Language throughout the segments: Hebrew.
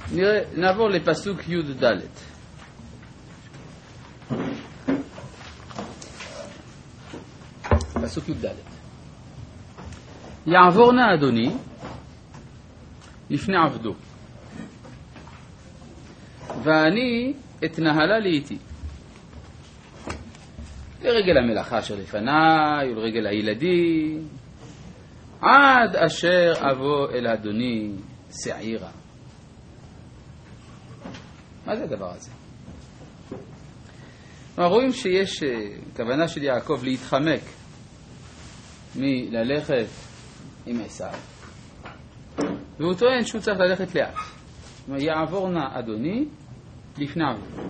נעבור לפסוק י' ד'. פסוק י' ד'. יעבור נא אדוני לפני עבדו, ואני אתנהלה לאיתי, לרגל המלאכה שלפניי ולרגל הילדים, עד אשר אבוא אל אדוני שעירה. מה זה הדבר הזה? אנחנו רואים שיש כוונה של יעקב להתחמק מללכת עם עשיו, והוא טוען שהוא צריך ללכת לאט. יעבור נא אדוני לפני עבדו.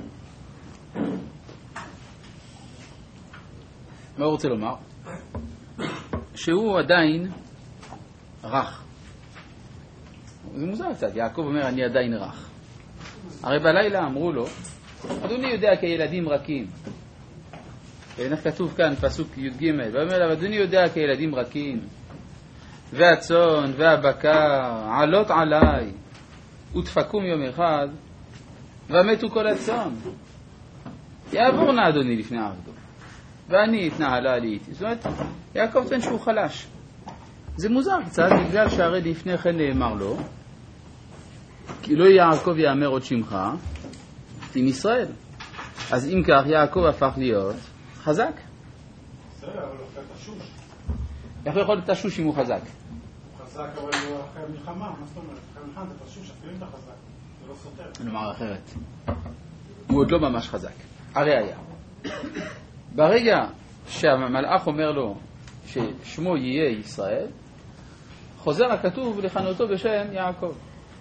מה הוא רוצה לומר? שהוא עדיין רך. זה מוזר קצת, יעקב אומר אני עדיין רך. הרי בלילה אמרו לו, אדוני יודע כי ילדים רכים. ואיך כתוב כאן פסוק י"ג, ואומר לה, אדוני יודע כי ילדים רכים, והצאן והבקר עלות עליי, ותפקום יום אחד, ומתו כל הצאן. יעבור נא אדוני לפני עבדו, ואני אתנהלה לאיתי. זאת אומרת, יעקב טוען שהוא חלש. זה מוזר קצת, בגלל שהרי לפני כן נאמר לו, כי לא יעקב יאמר עוד שמך עם ישראל. אז אם כך יעקב הפך להיות חזק. בסדר, אבל הוא אחרי תשוש. איך הוא יכול להיות תשוש אם הוא חזק? הוא חזק, אבל הוא אחרי מלחמה. מה זאת אומרת? אחרי מלחמה זה תשוש, אפילו אתה חזק. זה לא סותר. נאמר אחרת, הוא עוד לא ממש חזק. הרי היה, ברגע שהמלאך אומר לו ששמו יהיה ישראל, חוזר הכתוב לכנותו בשם יעקב.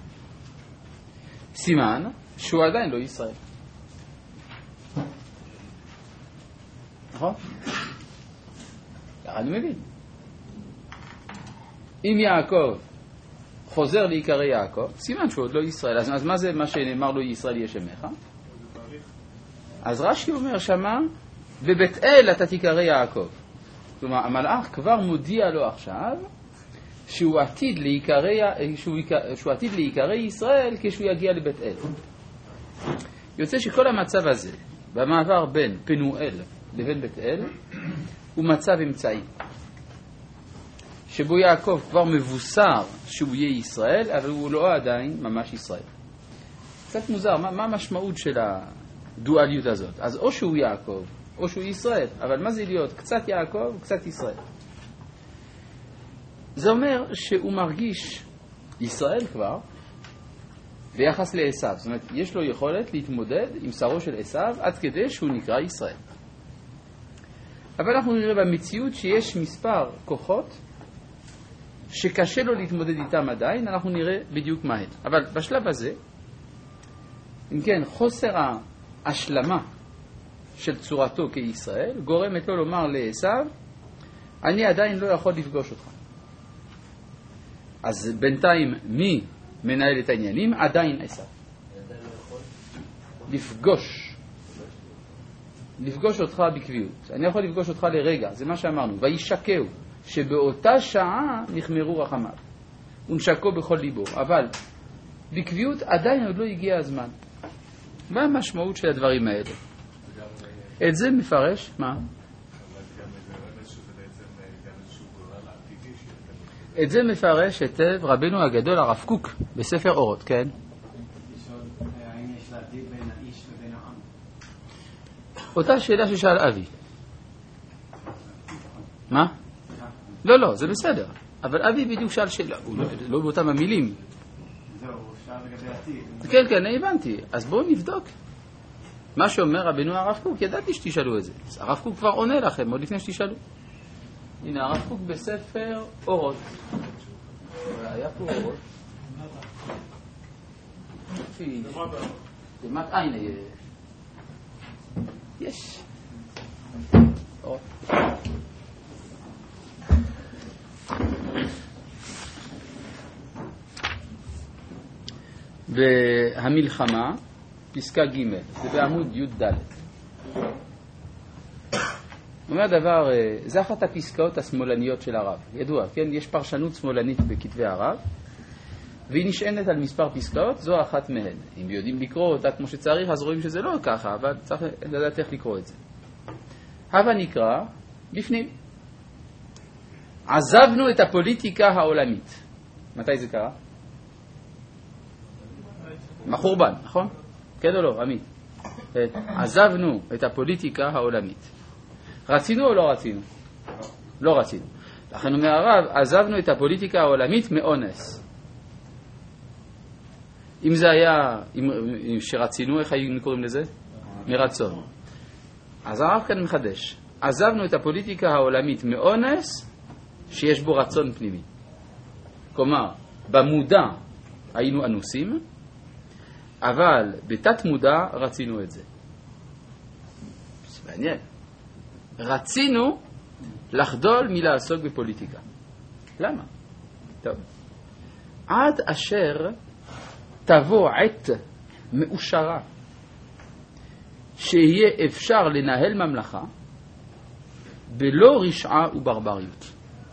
סימן שהוא עדיין לא ישראל. נכון? אני מבין. אם יעקב חוזר להיקרא יעקב, סימן שהוא עוד לא ישראל. אז מה זה מה שנאמר לו ישראל יהיה שמך? אז רש"י אומר שמה, בבית אל אתה תיקרא יעקב. כלומר, המלאך כבר מודיע לו עכשיו שהוא עתיד להיקרא ישראל כשהוא יגיע לבית אל. יוצא שכל המצב הזה, במעבר בין פנואל לבין בית אל, הוא מצב אמצעי. שבו יעקב כבר מבוסר שהוא יהיה ישראל, אבל הוא לא עדיין ממש ישראל. קצת מוזר, מה המשמעות של הדואליות הזאת? אז או שהוא יעקב, או שהוא ישראל, אבל מה זה להיות? קצת יעקב, קצת ישראל. זה אומר שהוא מרגיש ישראל כבר ביחס לעשיו. זאת אומרת, יש לו יכולת להתמודד עם שרו של עשיו עד כדי שהוא נקרא ישראל. אבל אנחנו נראה במציאות שיש מספר כוחות שקשה לו להתמודד איתם עדיין, אנחנו נראה בדיוק מה הם. אבל בשלב הזה, אם כן, חוסר ההשלמה של צורתו כישראל גורמת לו לומר לעשיו, אני עדיין לא יכול לפגוש אותך. אז בינתיים מי מנהל את העניינים? עדיין עשיו. לפגוש אותך בקביעות. אני יכול לפגוש אותך לרגע, זה מה שאמרנו. וישקהו, שבאותה שעה נחמרו רחמיו. ונשקו בכל ליבו. אבל בקביעות עדיין עוד לא הגיע הזמן. מה המשמעות של הדברים האלה? את זה מפרש, מה? את זה מפרש היטב רבנו הגדול הרב קוק בספר אורות, כן? האם יש להבדיל בין האיש ובין העם? אותה שאלה ששאל אבי. מה? לא, זה בסדר. אבל אבי בדיוק שאל שאלה, הוא לא באותם המילים. זהו, הוא שאל לגבי עתיד. כן, הבנתי. אז בואו נבדוק. מה שאומר רבנו הרב קוק, ידעתי שתשאלו את זה. אז הרב קוק כבר עונה לכם עוד לפני שתשאלו. הנה הרב קוק בספר אורות. היה פה אורות. למט עין יש. אורות. והמלחמה, פסקה ג', זה בעמוד י' ד'. אומר דבר, זה אחת הפסקאות השמאלניות של הרב. ידוע, כן? יש פרשנות שמאלנית בכתבי הרב. והיא נשענת על מספר פסקאות, זו אחת מהן. אם יודעים לקרוא אותה כמו שצריך, אז רואים שזה לא ככה, אבל צריך לדעת איך לקרוא את זה. הבה נקרא בפנים. עזבנו את הפוליטיקה העולמית. מתי זה קרה? בחורבן, נכון? כן או לא, עמית? עזבנו את הפוליטיקה העולמית. רצינו או לא רצינו? לא רצינו. לכן אומר הרב, עזבנו את הפוליטיקה העולמית מאונס. אם זה היה, אם שרצינו, איך היינו קוראים לזה? מרצון. אז הרב כאן מחדש. עזבנו את הפוליטיקה העולמית מאונס שיש בו רצון פנימי. כלומר, במודע היינו אנוסים, אבל בתת מודע רצינו את זה. זה מעניין. רצינו לחדול מלעסוק בפוליטיקה. למה? טוב. עד אשר תבוא עת מאושרה שיהיה אפשר לנהל ממלכה בלא רשעה וברבריות.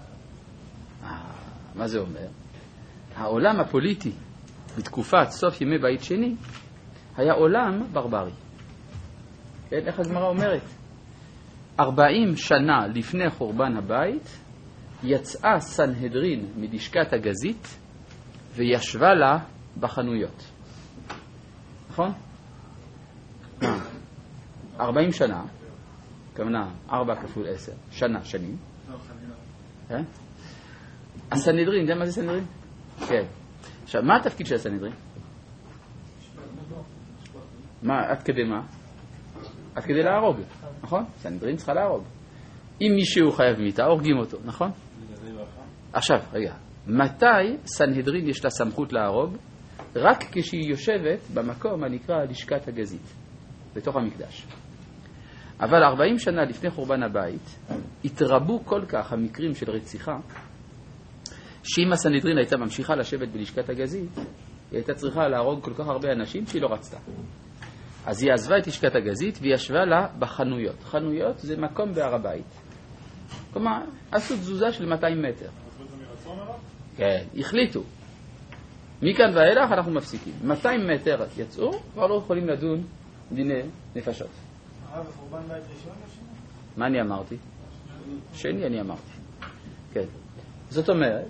מה זה אומר? העולם הפוליטי בתקופת סוף ימי בית שני היה עולם ברברי. כן, איך הגמרא אומרת? 40 שנה לפני חורבן הבית יצאה סנהדרין מלשכת הגזית וישבה לה בחנויות. נכון? 40 שנה, כמובן 4 כפול 10, שנים. הסנהדרין, יודע מה זה סנהדרין? כן. עכשיו, מה התפקיד של הסנהדרין? עד כדי מה? עד כדי להרוג, נכון? סנהדרין צריכה להרוג. אם מישהו חייב מיתה, הורגים אותו, נכון? עכשיו, רגע, מתי סנהדרין יש לה סמכות להרוג? רק כשהיא יושבת במקום הנקרא לשכת הגזית, בתוך המקדש. אבל 40 שנה לפני חורבן הבית, התרבו כל כך המקרים של רציחה, שאם הסנהדרין הייתה ממשיכה לשבת בלשכת הגזית, היא הייתה צריכה להרוג כל כך הרבה אנשים שהיא לא רצתה. אז היא עזבה את לשכת הגזית והיא ישבה לה בחנויות. חנויות זה מקום בהר הבית. כלומר, עשו תזוזה של 200 מטר. אז זה מרצון עליו? כן, החליטו. מכאן ואילך אנחנו מפסיקים. 200 מטר יצאו, כבר לא יכולים לדון דיני נפשות. בחורבן בית ראשון או שני? מה אני אמרתי? שני אני אמרתי. כן. זאת אומרת,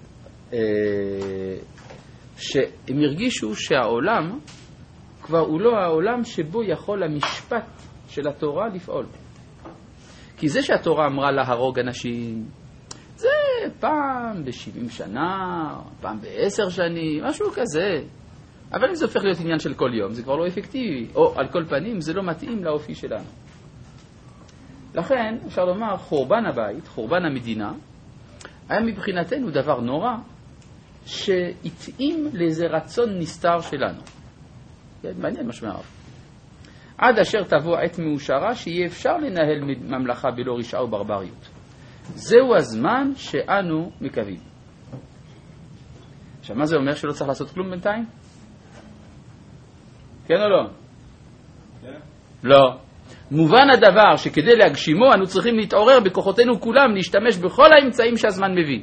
שהם הרגישו שהעולם כבר הוא לא העולם שבו יכול המשפט של התורה לפעול. כי זה שהתורה אמרה להרוג אנשים, זה פעם ב-70 שנה, פעם ב10 שנים, משהו כזה. אבל אם זה הופך להיות עניין של כל יום, זה כבר לא אפקטיבי. או על כל פנים, זה לא מתאים לאופי שלנו. לכן, אפשר לומר, חורבן הבית, חורבן המדינה, היה מבחינתנו דבר נורא, שהתאים לאיזה רצון נסתר שלנו. כן, מעניין משמע רב. עד אשר תבוא עת מאושרה שיהיה אפשר לנהל ממלכה בלא רשעה וברבריות. זהו הזמן שאנו מקווים. עכשיו, מה זה אומר? שלא צריך לעשות כלום בינתיים? כן או לא? כן. לא. מובן הדבר שכדי להגשימו אנו צריכים להתעורר בכוחותינו כולם, להשתמש בכל האמצעים שהזמן מביא.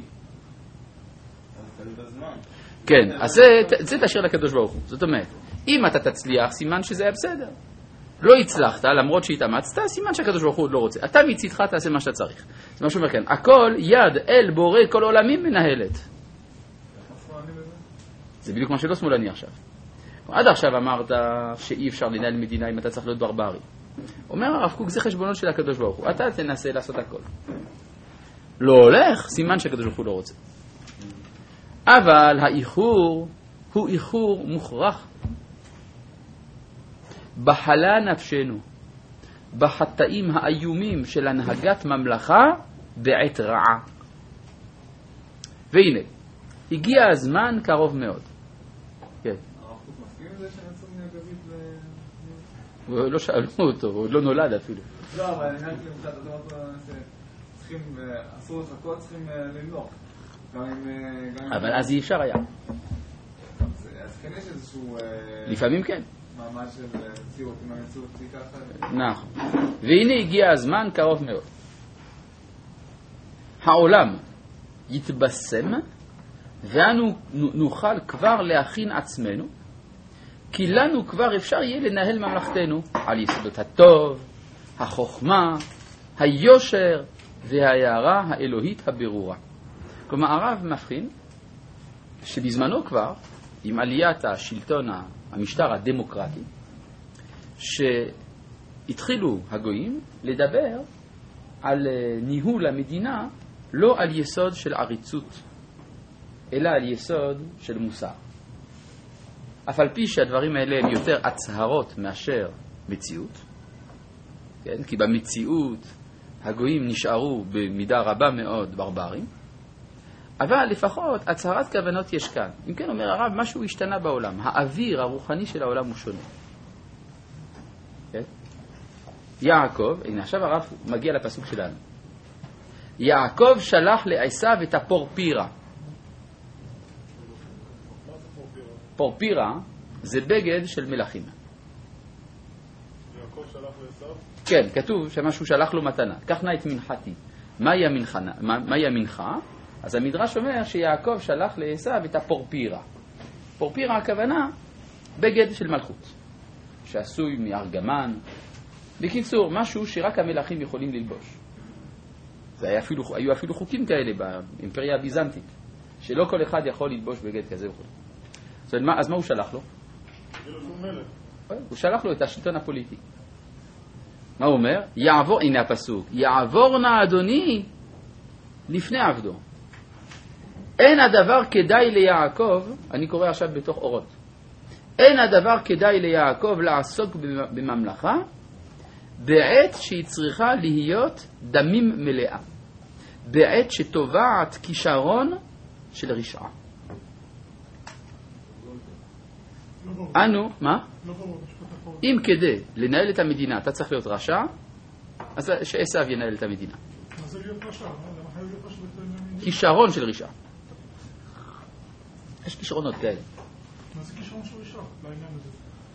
כן, אז זה תשאיר לקדוש ברוך הוא. זאת אומרת, אם אתה תצליח, סימן שזה היה בסדר. לא הצלחת, למרות שהתאמצת, סימן שהקדוש ברוך הוא לא רוצה. אתה מצידך תעשה מה שאתה צריך. זה מה שאומר כאן, הכל יד אל בורא כל עולמים מנהלת. זה בדיוק מה שלא שמאלני עכשיו. עד עכשיו אמרת שאי אפשר לנהל מדינה אם אתה צריך להיות ברברי. אומר הרב קוק, זה חשבונות של הקדוש ברוך הוא. אתה תנסה לעשות הכל. לא הולך, סימן שהקדוש ברוך הוא לא רוצה. אבל האיחור הוא איחור מוכרח. בחלה נפשנו, בחטאים האיומים של הנהגת ממלכה בעת רעה. והנה, הגיע הזמן קרוב מאוד. כן. הרב קוק מסכים עם זה שנצאו מהגזית לא שאלו אותו, הוא עוד לא נולד אפילו. לא, אבל אני רק למחד, אתה אומר שצריכים, אסור לחכות, צריכים למלוך. אבל אז אי אפשר היה. אז כן יש איזשהו... לפעמים כן. מעמד של ציוט, אם המציאות היא ככה... נכון. והנה הגיע הזמן קרוב מאוד. העולם יתבשם ואנו נוכל כבר להכין עצמנו, כי לנו כבר אפשר יהיה לנהל ממלכתנו על יסודות הטוב, החוכמה, היושר וההערה האלוהית הברורה. כלומר, הרב מבחין שבזמנו כבר, עם עליית השלטון, המשטר הדמוקרטי, שהתחילו הגויים לדבר על ניהול המדינה לא על יסוד של עריצות, אלא על יסוד של מוסר. אף על פי שהדברים האלה הם יותר הצהרות מאשר מציאות, כן? כי במציאות הגויים נשארו במידה רבה מאוד ברברים, אבל לפחות הצהרת כוונות יש כאן. אם כן אומר הרב, משהו השתנה בעולם. האוויר הרוחני של העולם הוא שונה. כן? יעקב, הנה עכשיו הרב מגיע לפסוק שלנו. יעקב שלח לעשיו את הפורפירה. פורפירה זה בגד של מלכים. יעקב שלח לעשיו? כן, כתוב שמשהו שלח לו מתנה. קח נא את מנחתי. מהי המנחה? אז המדרש אומר שיעקב שלח לעשיו את הפורפירה. פורפירה הכוונה בגד של מלכות, שעשוי מארגמן. בקיצור, משהו שרק המלכים יכולים ללבוש. היו אפילו חוקים כאלה באימפריה הביזנטית, שלא כל אחד יכול ללבוש בגד כזה וכו'. אז מה הוא שלח לו? הוא שלח לו את השלטון הפוליטי. מה הוא אומר? הנה הפסוק, יעבור נא אדוני לפני עבדו. אין הדבר כדאי ליעקב, אני קורא עכשיו בתוך אורות, אין הדבר כדאי ליעקב לעסוק בממלכה בעת שהיא צריכה להיות דמים מלאה, בעת שטובעת כישרון של רשעה. אנו, מה? אם כדי לנהל את המדינה אתה צריך להיות רשע, אז שעשיו ינהל את המדינה. מה זה להיות רשע? כישרון של רשעה. יש כישרונות כאלה. מה זה כישרון של רשע? לעניין הזה.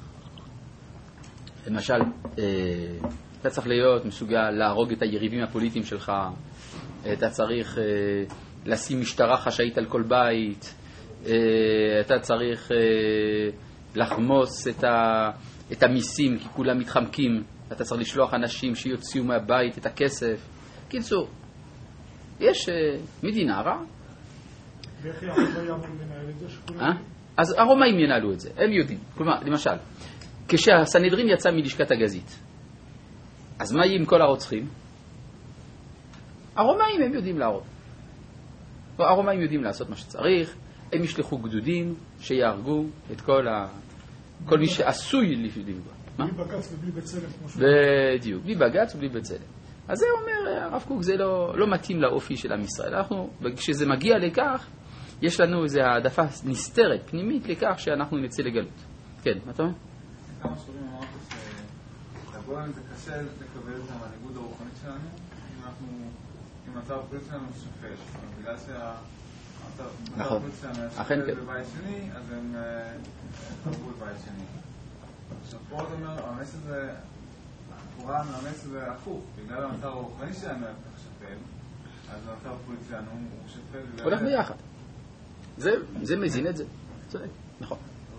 למשל, אתה צריך להיות מסוגל להרוג את היריבים הפוליטיים שלך, אתה צריך לשים משטרה חשאית על כל בית, אתה צריך לחמוס את המיסים כי כולם מתחמקים, אתה צריך לשלוח אנשים שיוציאו מהבית את הכסף. קיצור, יש מדינה רע. ואיך יעקב יעבור לנהל את זה שכולם... אז הרומאים ינהלו את זה, הם יודעים. כלומר, למשל, כשהסנהדרין יצא מלשכת הגזית, אז מה יהיה עם כל הרוצחים? הרומאים הם יודעים להרוג. הרומאים יודעים לעשות מה שצריך, הם ישלחו גדודים שיהרגו את כל מי שעשוי לפגוע. בלי בגץ ובלי בצלם. בדיוק, בלי בגץ ובלי בצלם. אז זה אומר, הרב קוק, זה לא מתאים לאופי של עם ישראל. כשזה מגיע לכך, יש לנו איזו העדפה נסתרת, פנימית, לכך שאנחנו נצא לגלות. כן, מה אתה אומר? כמה שרים אמרת שלגולם זה קשה לקבל את המנהיגות הרוחנית שלנו, אם מצב הפריט שלנו שפש. בגלל שהמצב הפריט שלנו שפש בבית שני, אז הם תרבו בבית שני. עכשיו פה אתה אומר, המס הזה, הקורן, המס הזה הפוך, בגלל המצב הרוחני שלנו היה כך שפל, אז המצב הפריט שלנו הוא שפל. הולך ביחד. זה מזין את זה. צודק, נכון.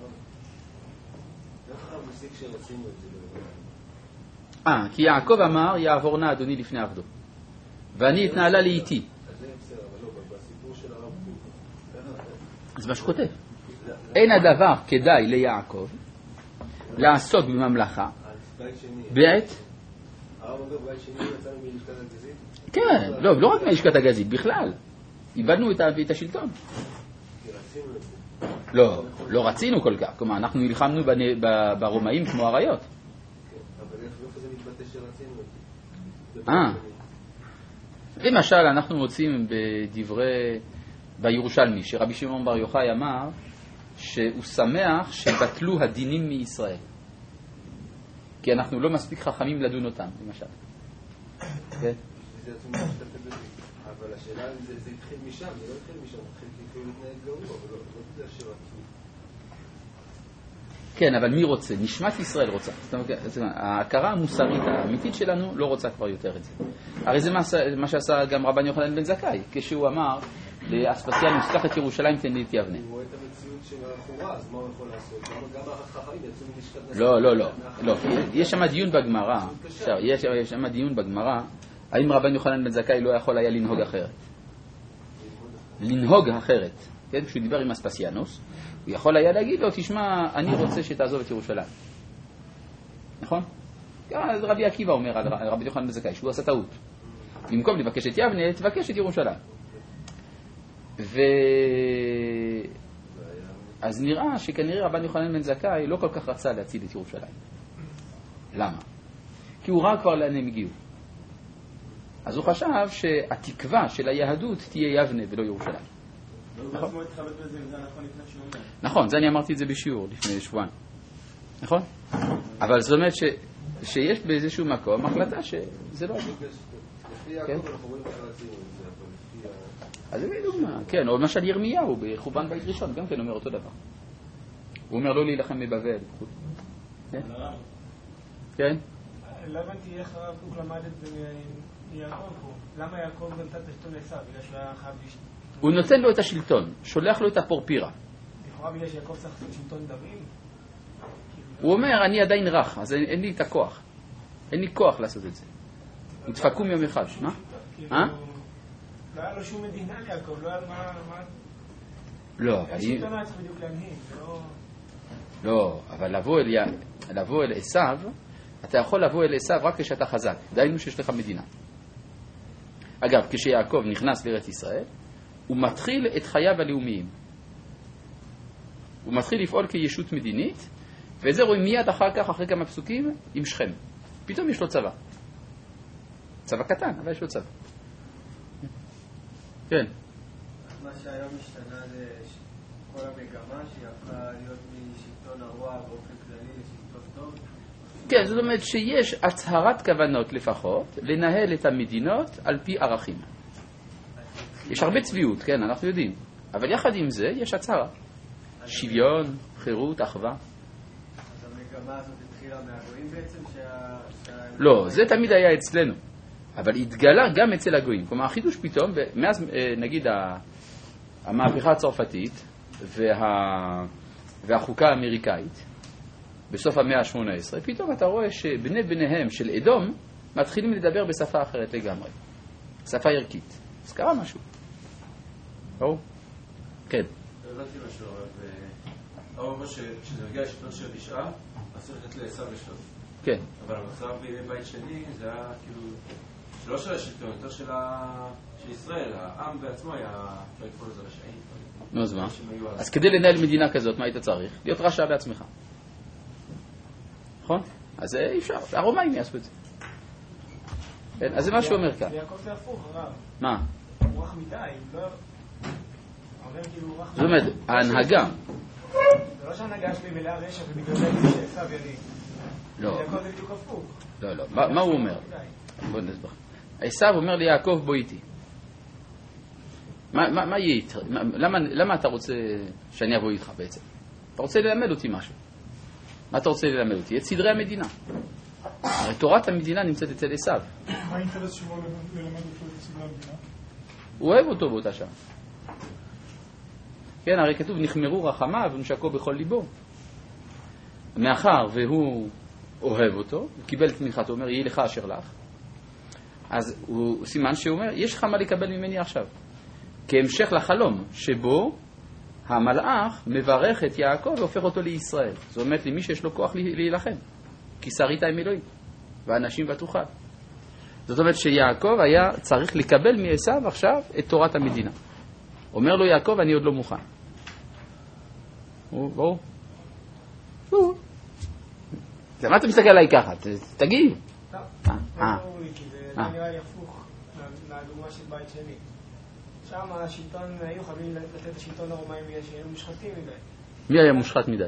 כי יעקב אמר, יעבור נא אדוני לפני עבדו, ואני אתנהלה לאיתי. אז מה שכותב, אין הדבר כדאי ליעקב לעסוק בממלכה בעת... כן, לא רק מלשכת הגזית, בכלל. איבדנו את השלטון. לא רצינו כל כך, כלומר אנחנו נלחמנו ברומאים כמו אריות. אבל איפה זה מתבטא שרצינו? למשל אנחנו מוצאים בירושלמי שרבי שמעון בר יוחאי אמר שהוא שמח שבטלו הדינים מישראל, כי אנחנו לא מספיק חכמים לדון אותם, למשל. אבל השאלה זה התחיל משם, זה לא התחיל משם, התחיל כאילו להתנהג גרוע, אבל לא בגלל שרצו. כן, אבל מי רוצה? נשמת ישראל רוצה. ההכרה המוסרית האמיתית שלנו לא רוצה כבר יותר את זה. הרי זה מה שעשה גם רבן יוחנן בן זכאי, כשהוא אמר לאספסיאנוס, קח את ירושלים, תן לי את יבנה. הוא רואה את המציאות של החורה, אז מה הוא יכול לעשות? גם החכמים יצאו מלשכת נשיא. לא. יש שם דיון בגמרא, יש שם דיון בגמרא, האם רבן יוחנן בן זכאי לא יכול היה לנהוג אחרת? לנהוג אחרת. כן, כשהוא דיבר עם אספסיאנוס, הוא יכול היה להגיד לו, תשמע, אני רוצה שתעזוב את ירושלים. נכון? אז רבי עקיבא אומר על רבי יוחנן בן זכאי, שהוא עשה טעות. במקום לבקש את יבנה, תבקש את ירושלים. אז נראה שכנראה רבן יוחנן בן זכאי לא כל כך רצה להציל את ירושלים. למה? כי הוא ראה כבר לאן הם הגיעו. אז הוא חשב שהתקווה של היהדות תהיה יבנה ולא ירושלים. נכון, זה אני אמרתי את זה בשיעור לפני שבועיים. נכון? אבל זאת אומרת שיש באיזשהו מקום החלטה שזה לא עדיף. לפי יעקב אנחנו רואים את הציון, אז זה דוגמה, כן, או למשל ירמיהו בחורבן בית ראשון, גם כן אומר אותו דבר. הוא אומר לא להילחם בבבל. כן? לא הבנתי איך הרב קוק למד את זה מיעקב פה. למה יעקב נתן את השלטון לעשיו? בגלל שהוא היה חייב הוא נותן לו את השלטון, שולח לו את הפורפירה. לכאורה בגלל שיעקב צריך לעשות שלטון דמים? הוא אומר, אני עדיין רך, אז אין לי את הכוח. אין לי כוח לעשות את זה. נדפקו מיום אחד. מה? לא היה לו שום מדינה ליעקב, לא היה מה... לא, השלטון היה צריך בדיוק להנהיג, לא, אבל לבוא אל עשיו, אתה יכול לבוא אל עשיו רק כשאתה חזק. דהיינו שיש לך מדינה. אגב, כשיעקב נכנס לארץ ישראל, הוא מתחיל את חייו הלאומיים. הוא מתחיל לפעול כישות מדינית, ואת זה רואים מיד אחר כך, אחרי כמה פסוקים, עם שכם. פתאום יש לו צבא. צבא קטן, אבל יש לו צבא. כן. מה שהיום משתנה זה כל המגמה שהפכה להיות משלטון הרוע באופן כללי לשלטון טוב. כן, זאת אומרת שיש הצהרת כוונות לפחות לנהל את המדינות על פי ערכים. יש הרבה צביעות, כן, אנחנו יודעים. אבל יחד עם זה יש הצהרה. שוויון, חירות, אחווה. אז המגמה הזאת התחילה מהגויים בעצם? לא, זה תמיד היה אצלנו. אבל התגלה גם אצל הגויים. כלומר, החידוש פתאום, מאז נגיד המהפכה הצרפתית והחוקה האמריקאית, בסוף המאה ה-18, פתאום אתה רואה שבני בניהם של אדום מתחילים לדבר בשפה אחרת לגמרי. שפה ערכית. אז קרה משהו. ברור? כן. הבנתי משהו, אבל אומר שזה מגיע לשלטון של 9, אז צריך לתת לעשיו לשלוט. כן. אבל המצב בימי בית שני זה היה כאילו, שלא של השלטון, יותר של ישראל, העם בעצמו היה, אפשר לקרוא לזה רשעים. נו, אז מה? אז כדי לנהל מדינה כזאת, מה היית צריך? להיות רשע בעצמך. נכון? אז אי אפשר, הרומאים יעשו את זה. כן, אז זה מה שהוא אומר כאן. יעקב זה הפוך, הרב. מה? הוא רח מדי, לא... זאת אומרת, ההנהגה... זה לא שההנהגה שלי מלאה רשע ובגלל זה שעשיו ידי. לא. יעקב זה בדיוק הפוך. לא. מה הוא אומר? בוא נסבר. עשיו אומר לי, יעקב בוא איתי. מה יהיה איתך? למה אתה רוצה שאני אבוא איתך בעצם? אתה רוצה ללמד אותי משהו. מה אתה רוצה ללמד אותי? את סדרי המדינה. הרי תורת המדינה נמצאת אצל עשיו. מה האינטרס שלו ללמד אותו את סדרי המדינה? הוא אוהב אותו באותה שעה. כן, הרי כתוב, נחמרו רחמיו ונשקו בכל ליבו. מאחר והוא אוהב אותו, הוא קיבל תמיכתו, אומר, יהיה לך אשר לך. אז הוא סימן שהוא אומר, יש לך מה לקבל ממני עכשיו. כהמשך לחלום, שבו המלאך מברך את יעקב והופך אותו לישראל. זאת אומרת, למי שיש לו כוח להילחם. כי שרית עם אלוהים, ואנשים ותוכל. זאת אומרת שיעקב היה צריך לקבל מעשיו עכשיו את תורת המדינה. אומר לו יעקב, אני עוד לא מוכן. ברור? למה אתה מסתכל עליי ככה? תגיד. לא, ברור לי, כי זה נראה לי הפוך מהדוגמה של בית שני. שם השלטון, היו חייבים לתת את השלטון לרומאים בגלל שהיו מושחתים מדי. מי היה מושחת מדי?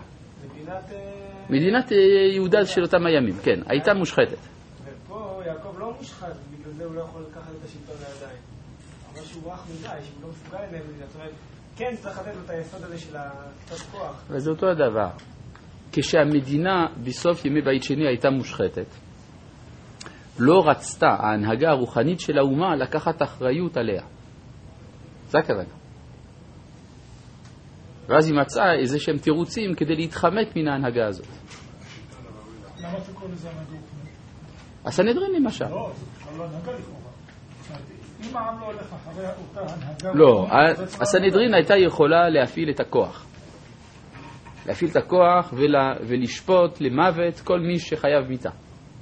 מדינת יהודה של אותם הימים, כן, הייתה מושחתת. ופה יעקב לא מושחת, בגלל זה הוא לא יכול לקחת את השלטון לידיים. אבל שהוא רך מדי, שהוא לא מסוגל לנהל מדינה. זאת אומרת, כן צריך לתת לו את היסוד הזה של הקצת כוח. וזה אותו הדבר. כשהמדינה בסוף ימי בית שני הייתה מושחתת, לא רצתה ההנהגה הרוחנית של האומה לקחת אחריות עליה. זה הכוונה. ואז היא מצאה איזה שהם תירוצים כדי להתחמק מן ההנהגה הזאת. למה אתה קורא לזה הנהגה? הסנהדרין למשל. לא, זה לא הנהגה לכאורה. אם העם לא הולך אחרי אותה הנהגה... לא, הסנהדרין הייתה יכולה להפעיל את הכוח. להפעיל את הכוח ולשפוט למוות כל מי שחייב מיתה.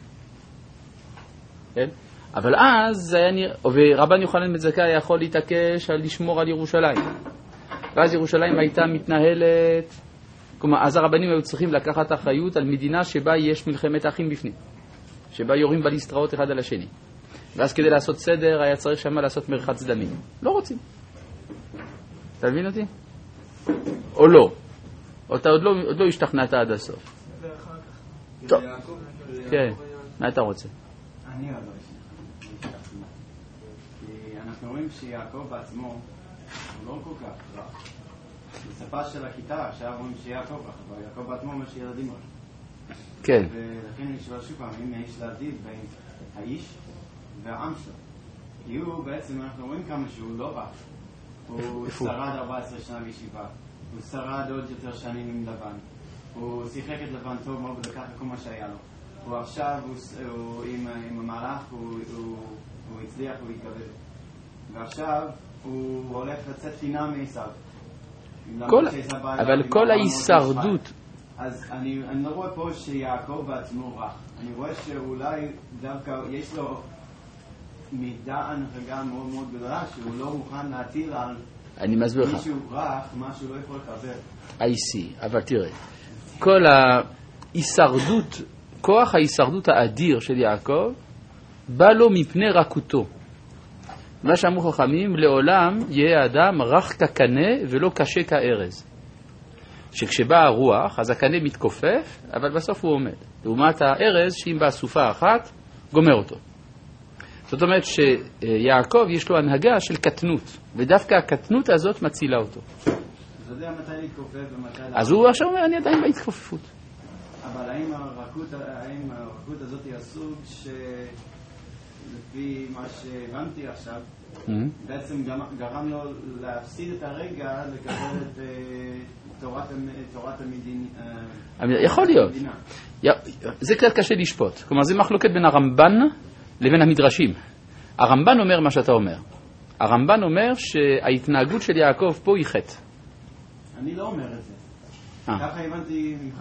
כן? אבל אז זה היה נראה, ורבן יוחנן בן זכאי יכול להתעקש על לשמור על ירושלים. ואז ירושלים הייתה מתנהלת, כלומר, אז הרבנים היו צריכים לקחת אחריות על מדינה שבה יש מלחמת אחים בפנים, שבה יורים בליסטראות אחד על השני. ואז כדי לעשות סדר היה צריך שמה לעשות מרחץ דמים. לא רוצים. אתה מבין אותי? או לא? או אתה עוד לא השתכנעת עד הסוף? טוב. כן, מה אתה רוצה? אני עוד לא השתכנע. כי אנחנו רואים שיעקב בעצמו הוא לא כל כך רע. בשפה של הכיתה עכשיו רואים שיעקב רע, אבל יעקב בעצמו אומר שילדים רע. כן. ולכן אני שואל שוב פעם, אם יש להבדיל בין האיש והעם שלו. כי הוא בעצם, אנחנו רואים כמה שהוא לא רע. הוא שרד 14 שנה בישיבה. הוא שרד עוד יותר שנים עם לבן. הוא שיחק את לבן טוב מאוד ולקח כל מה שהיה לו. הוא עכשיו, עם המהלך, הוא הצליח, הוא התגבר. ועכשיו הוא הולך לצאת חינם מעשיו. אבל כל ההישרדות... אז אני לא רואה פה שיעקב בעצמו רע. אני רואה שאולי דווקא יש לו מידה הנהגה מאוד מאוד גדולה שהוא לא מוכן להטיל על מישהו רע, מה שהוא לא יכול לקבל. I see, אבל תראה, כל ההישרדות, כוח ההישרדות האדיר של יעקב בא לו מפני רכותו. מה שאמרו חכמים, לעולם יהיה האדם רך כקנה ולא קשה כארז. שכשבא הרוח, אז הקנה מתכופף, אבל בסוף הוא עומד. לעומת הארז, שאם בא סופה אחת, גומר אותו. זאת אומרת שיעקב יש לו הנהגה של קטנות, ודווקא הקטנות הזאת מצילה אותו. אתה יודע מתי להתכופף ומתי... אז הוא עכשיו אומר, אני עדיין בהתכופפות. אבל האם הרכות הזאת היא הסוג שלפי מה שהבנתי עכשיו, בעצם גרם לו להפסיד את הרגע לקבל את תורת המדינה? יכול להיות. זה קצת קשה לשפוט. כלומר, זה מחלוקת בין הרמב"ן לבין המדרשים. הרמב"ן אומר מה שאתה אומר. הרמב"ן אומר שההתנהגות של יעקב פה היא חטא. אני לא אומר את זה. ככה הבנתי ממך.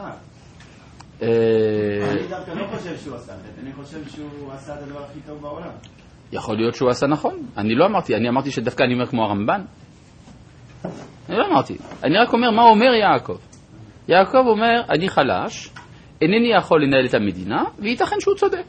אני דווקא לא חושב שהוא עשה את זה. אני חושב שהוא עשה את הדבר הכי טוב בעולם. יכול להיות שהוא עשה נכון. אני לא אמרתי. אני אמרתי שדווקא אני אומר כמו הרמב"ן. אני לא אמרתי. אני רק אומר מה אומר יעקב. יעקב אומר, אני חלש, אינני יכול לנהל את המדינה, וייתכן שהוא צודק.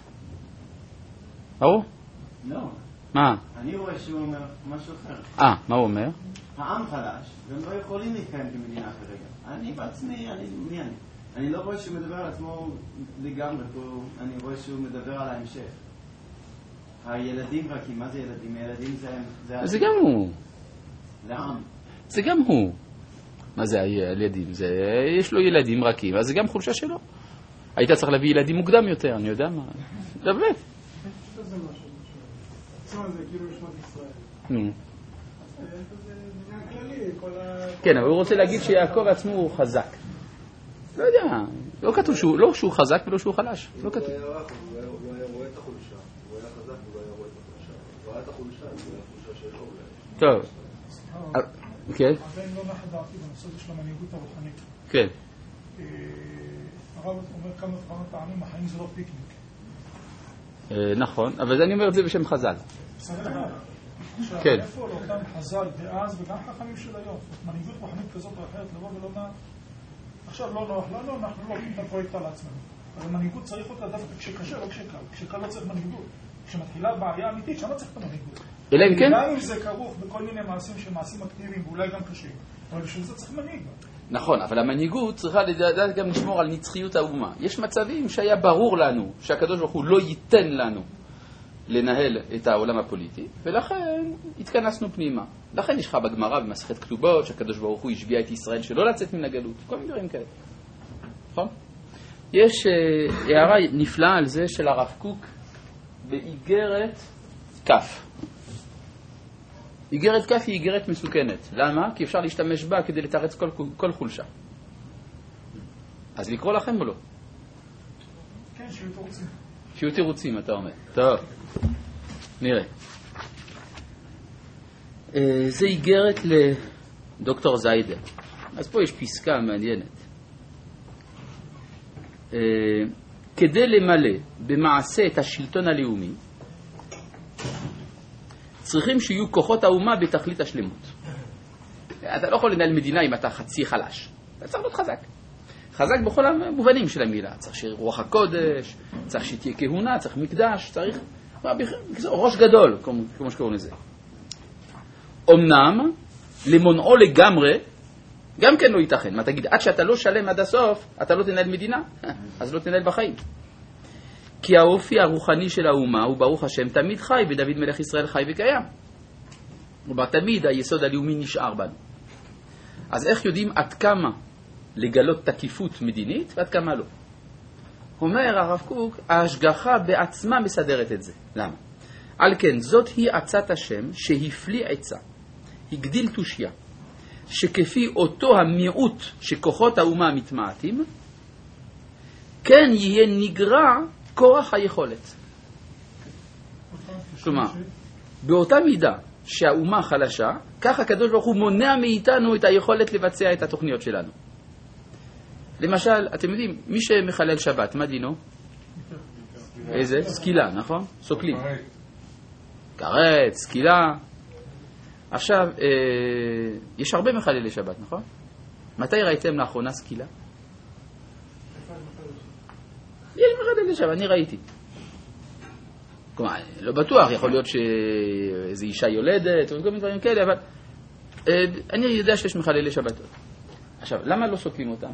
ברור? לא. מה? אני רואה שהוא אומר משהו אחר. מה הוא אומר? העם חלש, והם לא יכולים להתקיים כמדינה כרגע. אני בעצמי, אני לא רואה שהוא מדבר על עצמו לגמרי פה, אני רואה שהוא מדבר על ההמשך. הילדים רכים, מה זה ילדים? הילדים זה גם הוא. זה העם. זה גם הוא. מה זה הילדים? יש לו ילדים רכים, אז זה גם חולשה שלו. היית צריך להביא ילדים מוקדם יותר, אני יודע מה. דבר. זה משהו. זה כאילו לשמות ישראל. זה עניין כללי, כל כן, אבל הוא רוצה להגיד שיעקב עצמו הוא חזק. לא יודע, לא כתוב שהוא חזק ולא שהוא חלש. לא כתוב. הוא היה רואה את החולשה. הוא היה חזק והוא היה רואה את החולשה. הוא ראה את החולשה, הוא היה החולשה שלו. טוב. כן. עדיין לא נחה דעתי בנושא של המנהיגות הרוחנית. כן. הרב אומר כמה פעמים, החיים זה לא פיקניק. נכון, אבל אני אומר את זה בשם חז"ל. כן. איפה לאותם חז"ל דאז וגם חכמים של היום, מנהיגות רוחנית כזאת או אחרת לבוא ולומר, עכשיו לא נוח לנו, אנחנו לא לוקחים את הפרויקט על עצמנו. אבל מנהיגות צריך אותה דווקא כשקשה, לא כשקל. כשקל לא צריך מנהיגות. כשמתחילה בעיה אמיתית, שם לא צריך את המנהיגות. אלא אם כן? גם אם זה כרוך בכל מיני מעשים שמעשים אקטיביים ואולי גם קשים. אבל בשביל זה צריך מנהיג. נכון, אבל המנהיגות צריכה לדעת גם לשמור על נצחיות האומה. יש מצבים שהיה ברור לנו שהקדוש ברוך הוא לא ייתן לנו לנהל את העולם הפוליטי, ולכן התכנסנו פנימה. לכן יש לך בגמרא במסכת כתובות שהקדוש ברוך הוא השביע את ישראל שלא לצאת מן הגלות. כל מיני דברים כאלה. נכון? יש הערה נפלאה על זה של הרב קוק באיגרת כף. איגרת כף היא איגרת מסוכנת. למה? כי אפשר להשתמש בה כדי לתרץ כל חולשה. אז לקרוא לכם או לא? כן, שיהיו תירוצים. שיהיו תירוצים, אתה אומר. טוב, נראה. זה איגרת לדוקטור זיידר. אז פה יש פסקה מעניינת. כדי למלא במעשה את השלטון הלאומי, צריכים שיהיו כוחות האומה בתכלית השלמות. אתה לא יכול לנהל מדינה אם אתה חצי חלש. אתה צריך להיות חזק. חזק בכל המובנים של המילה. צריך שיהיה רוח הקודש, צריך שתהיה כהונה, צריך מקדש, צריך ראש גדול, כמו שקוראים לזה. אמנם, למונעו לגמרי, גם כן לא ייתכן. מה תגיד, עד שאתה לא שלם עד הסוף, אתה לא תנהל מדינה, אז לא תנהל בחיים. כי האופי הרוחני של האומה הוא ברוך השם תמיד חי, ודוד מלך ישראל חי וקיים. ובתמיד היסוד הלאומי נשאר בנו. אז איך יודעים עד כמה לגלות תקיפות מדינית ועד כמה לא? אומר הרב קוק, ההשגחה בעצמה מסדרת את זה. למה? על כן, זאת היא עצת השם שהפליא עצה, הגדיל תושיה, שכפי אותו המיעוט שכוחות האומה מתמעטים, כן יהיה נגרע כוח היכולת. כלומר, באותה מידה שהאומה חלשה, כך הקדוש ברוך הוא מונע מאיתנו את היכולת לבצע את התוכניות שלנו. למשל, אתם יודעים, מי שמחלל שבת, מה דינו? איזה? סקילה, נכון? סוקלים. כרת, סקילה. עכשיו, יש הרבה מחללי שבת, נכון? מתי ראיתם לאחרונה סקילה? יש מחללי שבת, אני ראיתי. כלומר, לא בטוח, יכול להיות שאיזו אישה יולדת, או כל מיני דברים כאלה, אבל אני יודע שיש מחללי שבתות. עכשיו, למה לא סוקלים אותם?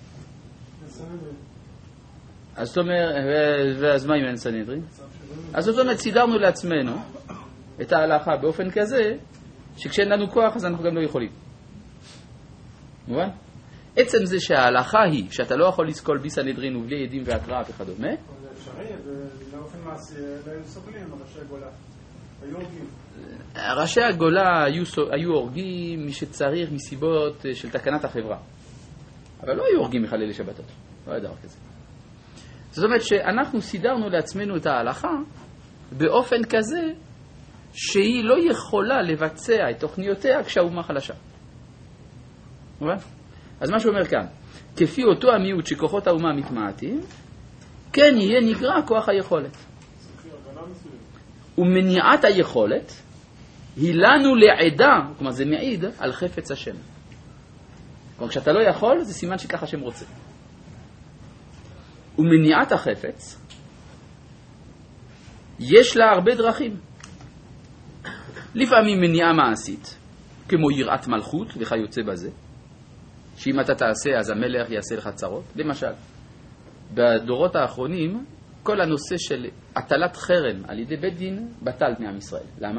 אז זאת אומרת, ואז מה אם אין סנהדרין? אז זאת אומרת, סידרנו לעצמנו את ההלכה באופן כזה, שכשאין לנו כוח, אז אנחנו גם לא יכולים. מובן? עצם זה שההלכה היא, שאתה לא יכול לסקול בלי סנהדרין ובלי עדים והקראה וכדומה. זה אפשרי, ובאופן מעשי לא היו סוגלים, ראשי הגולה. היו הורגים. ראשי הגולה היו הורגים מי שצריך מסיבות של תקנת החברה. אבל לא היו הורגים מחללי שבתות. לא היה דבר כזה. זאת אומרת שאנחנו סידרנו לעצמנו את ההלכה באופן כזה שהיא לא יכולה לבצע את תוכניותיה כשהאומה חלשה. אז מה שאומר כאן, כפי אותו המיעוט שכוחות האומה מתמעטים, כן יהיה נגרע כוח היכולת. ומניעת היכולת היא לנו לעדה, כלומר זה מעיד על חפץ השם. כלומר כשאתה לא יכול, זה סימן שכך השם רוצה. ומניעת החפץ, יש לה הרבה דרכים. לפעמים מניעה מעשית, כמו יראת מלכות וכיוצא בזה, שאם אתה תעשה אז המלך יעשה לך צרות. למשל, בדורות האחרונים, כל הנושא של הטלת חרם על ידי בית דין בטל מעם ישראל. למה?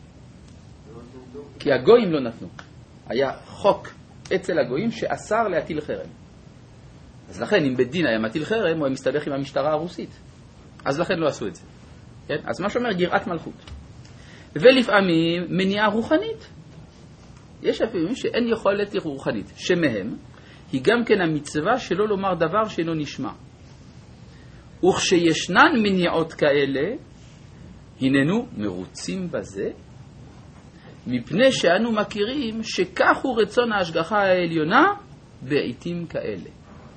כי הגויים לא נתנו. היה חוק אצל הגויים שאסר להטיל חרם. אז לכן אם בית דין היה מטיל חרם, הוא היה מסתבך עם המשטרה הרוסית. אז לכן לא עשו את זה. כן? אז מה שאומר יראת מלכות. ולפעמים מניעה רוחנית. יש אפילו שאין יכולת רוחנית, שמהם היא גם כן המצווה שלא לומר דבר שאינו נשמע. וכשישנן מניעות כאלה, הננו מרוצים בזה, מפני שאנו מכירים שכך הוא רצון ההשגחה העליונה בעיתים כאלה.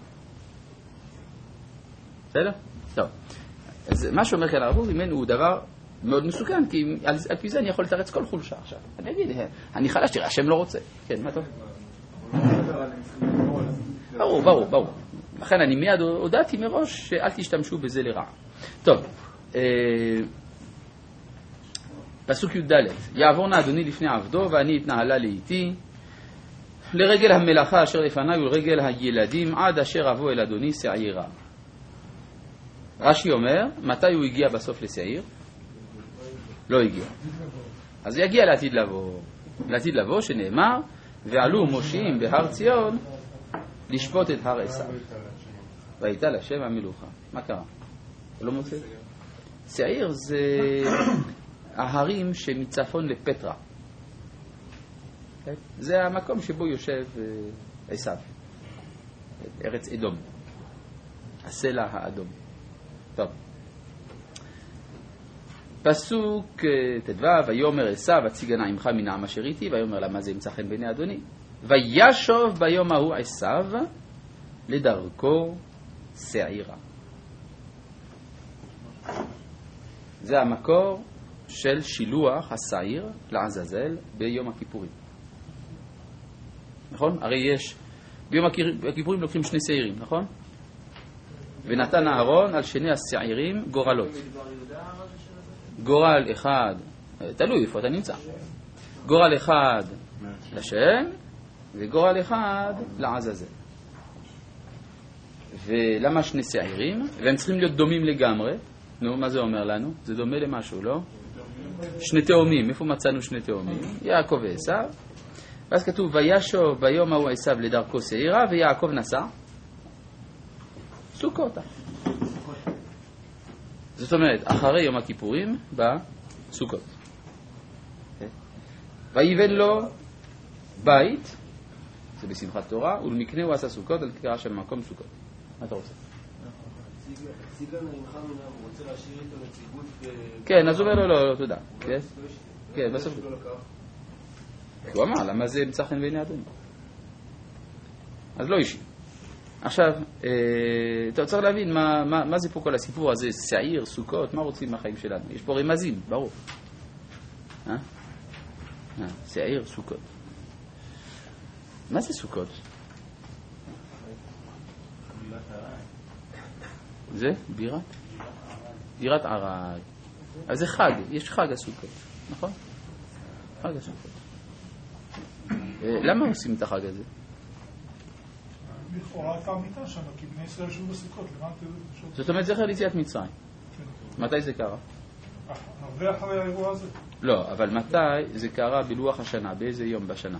בסדר? טוב. אז מה שאומר כאן הרב אורי הוא דבר מאוד מסוכן, כי על פי זה אני יכול לתרץ כל חולשה עכשיו. אני אגיד, אני חלש, תראה, השם לא רוצה. כן, מה טוב? ברור. לכן אני מיד הודעתי מראש שאל תשתמשו בזה לרעה. טוב, פסוק י"ד, יעבור נא אדוני לפני עבדו ואני אתנהלה לאיתי לרגל המלאכה אשר לפניי ולרגל הילדים עד אשר אבוא אל אדוני שעירה. רש"י אומר, מתי הוא הגיע בסוף לשעיר? לא הגיע. אז יגיע לעתיד לבוא. לעתיד לבוא שנאמר, ועלו מושיעים בהר ציון לשפוט את הר עשיו. והייתה לשם המלוכה. מה קרה? לא מוצא? שעיר זה ההרים שמצפון לפטרה. זה המקום שבו יושב עשיו, ארץ אדום, הסלע האדום. טוב. פסוק ט"ו, ויאמר עשיו הציגנה עמך מן העם אשר איתי, ויאמר למה זה ימצא חן בעיני אדוני. וישוב ביום ההוא עשיו לדרכו שעירה. זה המקור של שילוח השעיר לעזאזל ביום הכיפורים. נכון? הרי יש, ביום הכיפורים לוקחים שני שעירים, נכון? ונתן אהרון על שני השעירים גורלות. גורל אחד, תלוי איפה אתה נמצא. גורל אחד לשם וגורל אחד לעזאזל. ולמה שני שעירים? והם צריכים להיות דומים לגמרי. נו, מה זה אומר לנו? זה דומה למשהו, לא? שני תאומים. איפה מצאנו שני תאומים? יעקב ועשיו. ואז כתוב, וישוב ביום ההוא עשיו לדרכו שעירה, ויעקב נסע סוכות. זאת אומרת, אחרי יום הכיפורים בסוכות. ויבן לו בית, זה בשמחת תורה, ולמקנה הוא עשה סוכות על קרא של מקום סוכות. מה אתה רוצה? ציגן נמחה מנהל, הוא רוצה להשאיר איתו נציגות כן, אז הוא אומר לו, לא, תודה. כן, בסוף. הוא אמר, למה זה ימצא חן בעיני אדוני? אז לא אישי. עכשיו, אתה צריך להבין מה זה פה כל הסיפור הזה, שעיר, סוכות, מה רוצים מהחיים שלנו? יש פה רמזים, ברור. שעיר, סוכות. מה זה סוכות? זה? בירת ערד. אז זה חג, יש חג הסוכות, נכון? חג הסוכות. למה עושים את החג הזה? לכאורה הייתה מיטה שם, כי בני ישראל ישבו בסוכות. זאת אומרת, זכר ליציאת מצרים. מתי זה קרה? הרבה אחרי האירוע הזה. לא, אבל מתי זה קרה בלוח השנה? באיזה יום בשנה?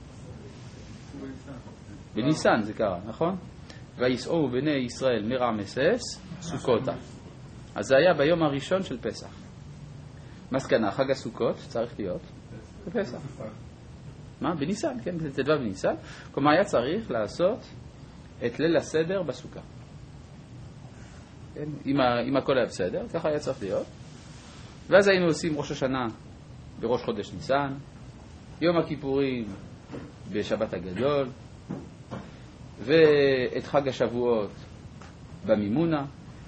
בניסן זה קרה, נכון? ויסעו בני ישראל מרעמסס סוכותה. אז זה היה ביום הראשון של פסח. מסקנה, חג הסוכות צריך להיות בפסח. מה? בניסן, כן? תדווה בניסן. כלומר, היה צריך לעשות את ליל הסדר בסוכה. כן? אם הכל היה בסדר, ככה היה צריך להיות. ואז היינו עושים ראש השנה בראש חודש ניסן, יום הכיפורים בשבת הגדול, ואת חג השבועות במימונה.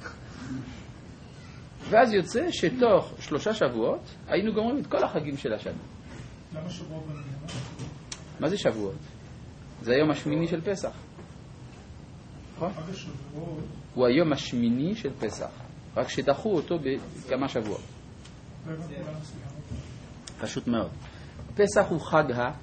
ואז יוצא שתוך 3 שבועות היינו גומרים את כל החגים של השנה. למה שבועות במימונה? מה זה שבועות? זה היום השמיני של פסח. חג השבועות הוא היום השמיני של פסח, רק שדחו אותו בכמה שבועות. פשוט מאוד. פסח הוא חג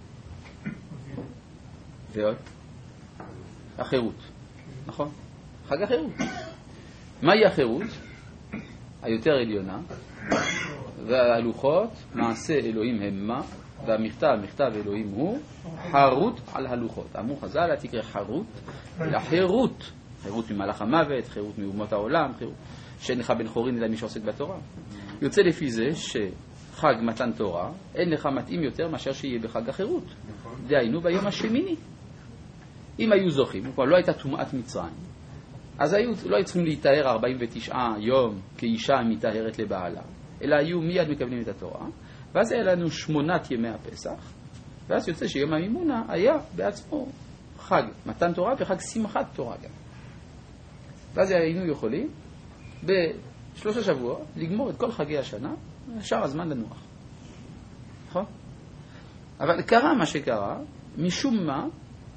ועוד החירות, נכון? חג החירות. מהי החירות? היותר עליונה, והלוחות, מעשה אלוהים המה, והמכתב, מכתב אלוהים הוא חרות על הלוחות. אמרו חז"ל, אל תקרא חרות, אלא חירות. חירות ממלאך המוות, חירות מאומות העולם, חירות שאין לך בן חורין אלא מי שעוסק בתורה. יוצא לפי זה שחג מתן תורה אין לך מתאים יותר מאשר שיהיה בחג החירות. דהיינו ביום השמיני. אם היו זוכים, כבר לא הייתה טומאת מצרים, אז לא היו צריכים להתאר 49 יום כאישה מתארת לבעלה, אלא היו מיד מקבלים את התורה, ואז היה לנו 8 ימי הפסח, ואז יוצא שיום המימונה היה בעצמו חג מתן תורה וחג שמחת תורה גם. ואז היינו יכולים ב3 שבועות לגמור את כל חגי השנה, שאר הזמן לנוח. נכון? אבל קרה מה שקרה, משום מה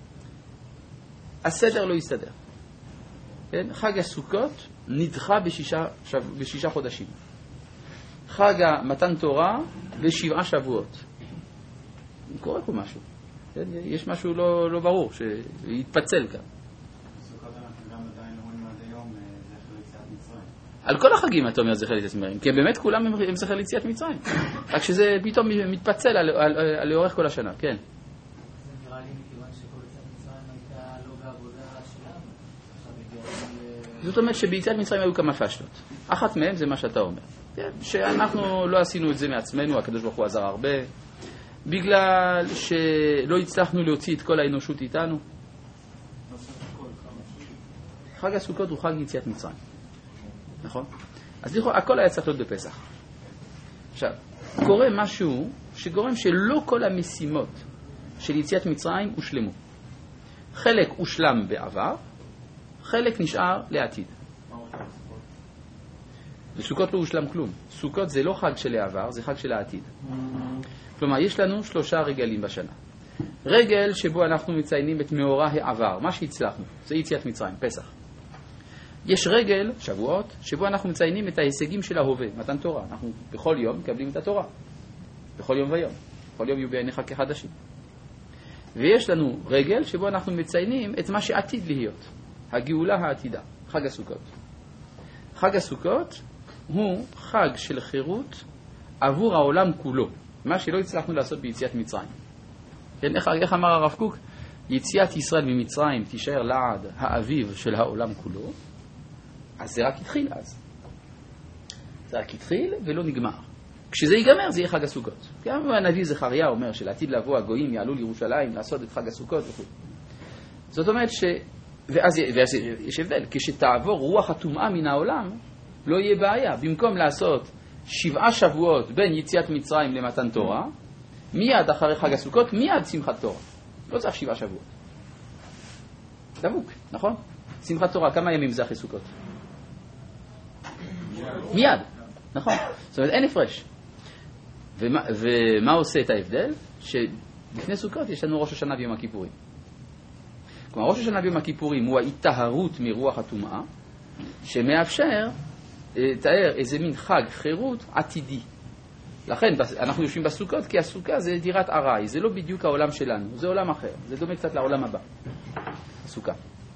הסדר לא יסתדר. כן? חג הסוכות נדחה ב6 חודשים. חג המתן תורה ב7 שבועות. קורה פה משהו. כן? יש משהו לא ברור שיתפצל כאן. בסוכות אנחנו גם עדיין אומרים עד היום זכר ליציאת מצרים. על כל החגים אתה אומר זכר ליציאת מצרים, כי באמת כולם הם זכר ליציאת מצרים. רק שזה פתאום מתפצל לאורך כל השנה, כן. זאת אומרת שביציאת מצרים היו כמה פשלות. אחת מהן זה מה שאתה אומר. שאנחנו לא עשינו את זה מעצמנו, הקדוש ברוך הוא עזר הרבה. בגלל שלא הצלחנו להוציא את כל האנושות איתנו. חג הסוכות הוא חג יציאת מצרים. נכון? אז לכאורה הכל היה צריך להיות בפסח. עכשיו, קורה משהו שגורם שלא כל המשימות של יציאת מצרים הושלמו. חלק הושלם בעבר, חלק נשאר לעתיד. בסוכות לא הושלם כלום. סוכות זה לא חג של העבר, זה חג של העתיד. כלומר, יש לנו 3 רגלים בשנה. רגל שבו אנחנו מציינים את מאורע העבר, מה שהצלחנו, זה יציאת מצרים, פסח. יש רגל, שבועות, שבו אנחנו מציינים את ההישגים של ההווה, מתן תורה. אנחנו בכל יום מקבלים את התורה. בכל יום ויום. בכל יום יהיו בעיניך כחדשים. ויש לנו רגל שבו אנחנו מציינים את מה שעתיד להיות. הגאולה העתידה, חג הסוכות. חג הסוכות הוא חג של חירות עבור העולם כולו. מה שלא הצלחנו לעשות ביציאת מצרים. כן, איך אמר הרב קוק? יציאת ישראל ממצרים תישאר לעד האביב של העולם כולו. אז זה רק התחיל אז. זה רק התחיל ולא נגמר. כשזה ייגמר זה יהיה חג הסוכות. גם הנביא זכריה אומר שלעתיד לבוא הגויים יעלו לירושלים לעשות את חג הסוכות וכו'. זאת אומרת ואז יש הבדל. כשתעבור רוח הטומאה מן העולם לא יהיה בעיה. במקום לעשות 7 שבועות בין יציאת מצרים למתן תורה, מיד אחרי חג הסוכות, מיד שמחת תורה. לא צריך 7 שבועות. דבוק, נכון? שמחת תורה, כמה ימים זה אחרי סוכות? מיד, נכון? זאת אומרת, אין הפרש. ומה עושה את ההבדל? שלפני סוכות יש לנו ראש השנה ויום הכיפורים. כלומר, ראש השנה ויום הכיפורים הוא ההיטהרות מרוח הטומאה, שמאפשר תאר איזה מין חג חירות עתידי. לכן אנחנו יושבים בסוכות, כי הסוכה זה דירת ארעי, זה לא בדיוק העולם שלנו, זה עולם אחר, זה דומה קצת לעולם הבא. הסוכה.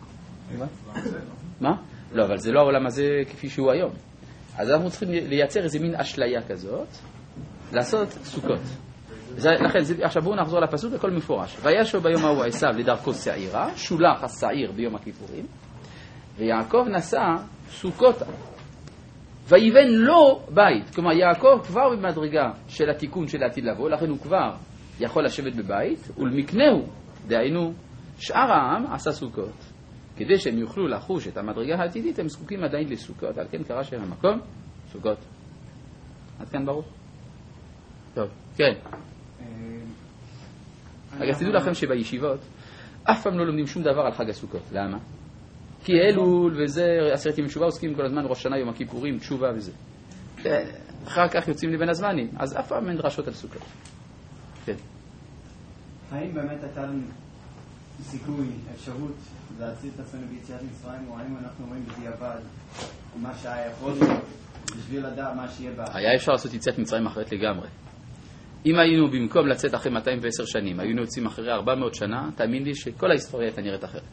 מה? לא, אבל זה לא העולם הזה כפי שהוא היום. אז אנחנו צריכים לייצר איזה מין אשליה כזאת, לעשות סוכות. לכן, עכשיו בואו נחזור לפסוק, הכל מפורש. וישוב ביום ההוא עשיו לדרכו שעירה, שולח השעיר ביום הכיפורים, ויעקב נשא סוכות, ויבן לו בית. כלומר, יעקב כבר במדרגה של התיקון של העתיד לבוא, לכן הוא כבר יכול לשבת בבית, ולמקנהו, דהיינו, שאר העם עשה סוכות. כדי שהם יוכלו לחוש את המדרגה העתידית, הם זקוקים עדיין לסוכות, על כן קרא שם המקום, סוכות. עד כאן ברור? טוב, כן. רגע, תדעו לכם שבישיבות, אף פעם לא לומדים שום דבר על חג הסוכות. למה? כי אלול וזה, 10 ימי תשובה עוסקים כל הזמן, ראש שנה, יום הכיפורים, תשובה וזה. אחר כך יוצאים לבין הזמנים, אז אף פעם אין דרשות על סוכות. כן. האם באמת הייתה לנו סיכוי, אפשרות להציל את עצמנו ביציאת מצרים, או האם אנחנו רואים בדיעבד מה שהיה יכול להיות בשביל לדעת מה שיהיה בה? היה אפשר לעשות יציאת מצרים אחרת לגמרי. אם היינו במקום לצאת אחרי 210 שנים, היינו יוצאים אחרי 400 שנה, תאמין לי שכל ההיסטוריה הייתה נראית אחרת.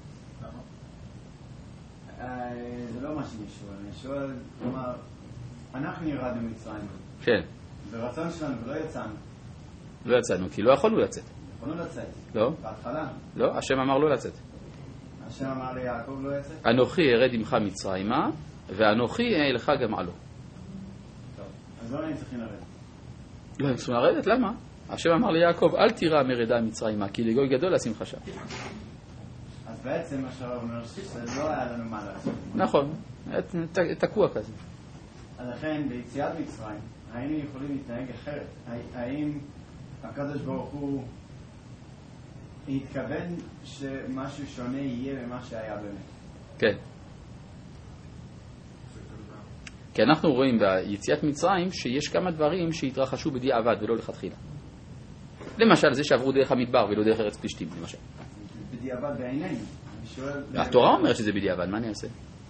זה לא מה שאני שואל. אני שואל, כלומר, אנחנו ירדנו מצרים. כן. ברצון שלנו ולא יצאנו. לא יצאנו, כי לא יכולנו לצאת. יכולנו לצאת. לא. בהתחלה. לא, השם אמר לא לצאת. השם אמר ליעקב לא יצאת? אנוכי ארד עמך מצרימה, ואנוכי אעלך גם עלו. טוב, אז לא אני צריכים לרדת. לא, הם צריכים לרדת, למה? השם אמר ליעקב, אל תירא מרדה מצרימה, כי לגוי גדול לשים שם. אז בעצם מה שהרב אומר שזה לא היה לנו מה לעשות. נכון, תקוע כזה. אז לכן ביציאת מצרים היינו יכולים להתנהג אחרת. האם הקדוש ברוך הוא התכוון שמשהו שונה יהיה ממה שהיה באמת? כן. כי אנחנו רואים ביציאת מצרים שיש כמה דברים שהתרחשו בדיעבד ולא לכתחילה. למשל זה שעברו דרך המדבר ולא דרך ארץ פלישתים, למשל. בדיעבד בעינינו. התורה אומרת שזה בדיעבד, מה אני אעשה?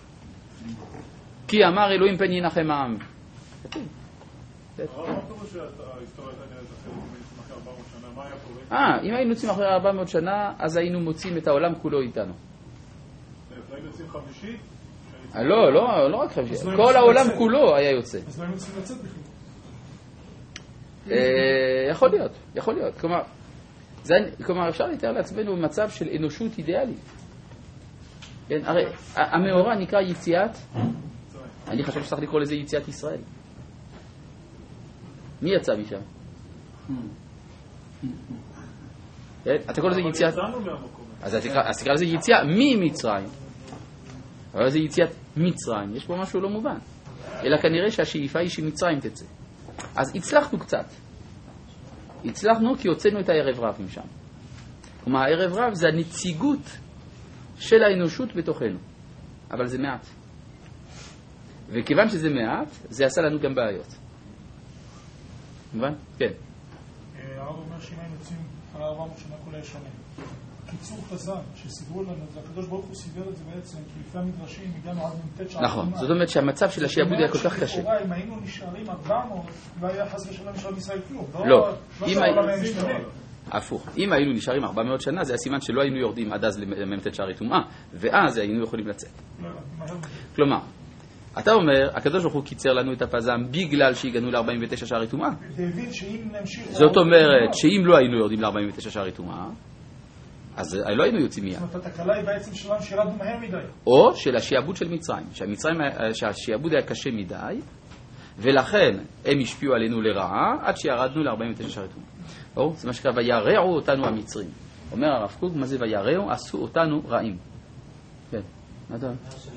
כי אמר אלוהים פן ינחם העם. כתוב. מה קורה שההיסטוריה הייתה נראית אחרת אם היינו אחרי 400 שנה? מה היה קורה? אם היינו יוצאים אחרי 400 שנה, אז היינו מוצאים את העולם כולו איתנו. היינו יוצאים חמישית? לא רק חמישית. כל העולם כולו היה יוצא. אז לא היינו צריכים לצאת בכלל. יכול להיות. כלומר, אפשר לתאר לעצמנו מצב של אנושות אידיאלית. הרי המאורע נקרא יציאת, אני חושב שצריך לקרוא לזה יציאת ישראל. מי יצא משם? אתה קורא לזה יציאת... אז תקרא לזה יציאה ממצרים. אבל זה יציאת מצרים. יש פה משהו לא מובן. אלא כנראה שהשאיפה היא שמצרים תצא. אז הצלחנו קצת. הצלחנו כי הוצאנו את הערב רב משם. כלומר, הערב רב זה הנציגות של האנושות בתוכנו. אבל זה מעט. וכיוון שזה מעט, זה עשה לנו גם בעיות. מובן? כן. הרב אומר שאם היינו יוצאים אחרי 400 שנה כל הישנים. קיצור חז"ל שסידרו לנו, זה הקדוש ברוך הוא סידר את זה בעצם, כי לפי המדרשים הגענו עד מ"ט שעה. נכון, זאת אומרת שהמצב של השעבוד היה כל כך קשה. אם היינו נשארים 400, לא היה חס ושלום נשאר מישראל כלום. לא. הפוך. אם היינו נשארים 400 שנה, זה הסימן שלא היינו יורדים עד אז למ"ט שערי טומאה, ואז היינו יכולים לצאת. כלומר, אתה אומר, הקדוש ברוך הוא קיצר לנו את הפזם בגלל שהגענו ל-49 שערי טומאה. זאת אומרת שאם לא היינו יורדים ל-49 שערי טומאה, אז לא היינו יוצאים מיד. זאת אומרת, התקלה היא בעצם שלנו שירדנו מהר מדי. או של השעבוד של מצרים. שהשעבוד היה קשה מדי, ולכן הם השפיעו עלינו לרעה עד שירדנו ל-49 שערי טומאה. זה מה שקרה, וירעו אותנו המצרים. אומר הרב קוק, מה זה וירעו? עשו אותנו רעים. כן, מה אתה אומר?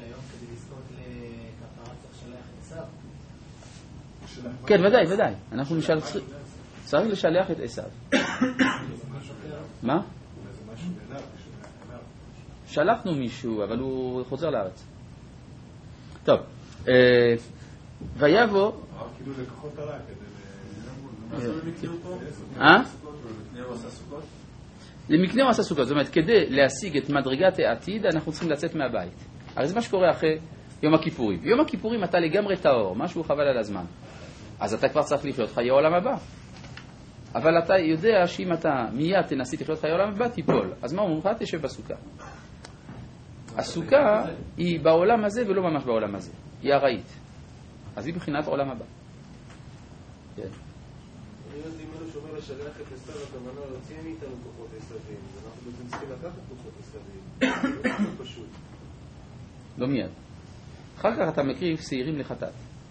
כן, ודאי. אנחנו צריך לשלח את עשיו. מה? שלחנו מישהו, אבל הוא חוזר לארץ. טוב, ויבוא... כאילו לקוחות עליי כדי... למקנה הוא עשה סוכות. זאת אומרת, כדי להשיג את מדרגת העתיד, אנחנו צריכים לצאת מהבית. הרי זה מה שקורה אחרי יום הכיפורים. יום הכיפורים אתה לגמרי טהור, משהו חבל על הזמן. אז אתה כבר צריך לחיות חיי העולם הבא. אבל אתה יודע שאם אתה מיד תנסי לחיות חיי העולם הבא, תיפול. אז מה אומרים לך? תשב בסוכה. הסוכה היא בעולם הזה ולא ממש בעולם הזה. היא ארעית. אז היא בחינת עולם הבא. כן. אני יודע אם אנו שאומר לשלח את עשיו, הכוונה להוציא מאיתנו כוחות עשבים. אנחנו בעצם צריכים לקחת כוחות עשבים. זה לא פשוט. לא מיד. אחר כך אתה מקריב שעירים לחטאת.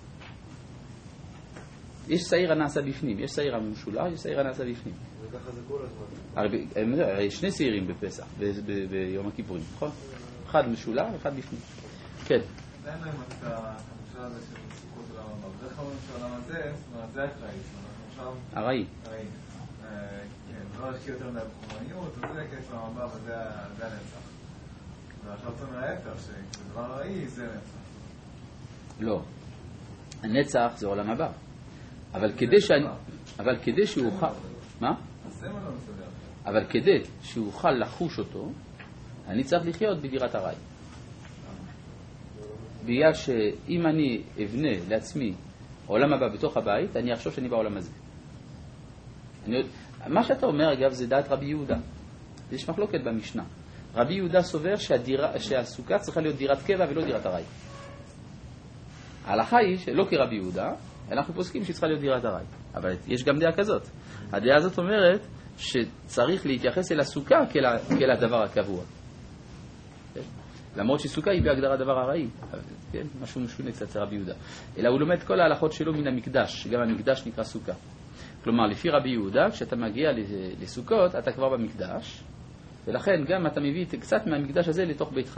יש שעיר הנעשה בפנים, יש שעיר המשולח, יש שעיר הנעשה בפנים. וככה זה כל הזמן. הרי שני שעירים בפסח, ביום הכיפורים, נכון? אחד משולח, אחד בפנים. כן. זה אין להם את המשל הזה של סוכות עולם הבא. בדרך כלל של העולם הזה, זאת אומרת, זה אקראי. ארעי. ארעי. כן, לא להשקיע יותר מדי בחומריות, וזה כיף לעולם הבא, וזה הנצח. ועכשיו אתה אומר ההפך, שדבר ארעי זה נצח. לא. הנצח זה עולם הבא. אבל כדי שהוא אוכל... מה? אבל כדי שהוא אוכל לחוש אותו, אני צריך לחיות בדירת ארעי. בגלל שאם אני אבנה לעצמי עולם הבא בתוך הבית, אני אחשוב שאני בעולם הזה. מה שאתה אומר, אגב, זה דעת רבי יהודה. יש מחלוקת במשנה. רבי יהודה סובר שהסוכה צריכה להיות דירת קבע ולא דירת ארעי. ההלכה היא שלא כרבי יהודה, אנחנו פוסקים שצריכה להיות דירת ארעי. אבל יש גם דעה כזאת. הדעה הזאת אומרת שצריך להתייחס אל הסוכה כאל הדבר הקבוע. למרות שסוכה היא בהגדרה דבר ארעי. כן? משהו משונה קצת זה רבי יהודה. אלא הוא לומד כל ההלכות שלו מן המקדש. גם המקדש נקרא סוכה. כלומר, לפי רבי יהודה, כשאתה מגיע לסוכות, אתה כבר במקדש, ולכן גם אתה מביא קצת מהמקדש הזה לתוך ביתך.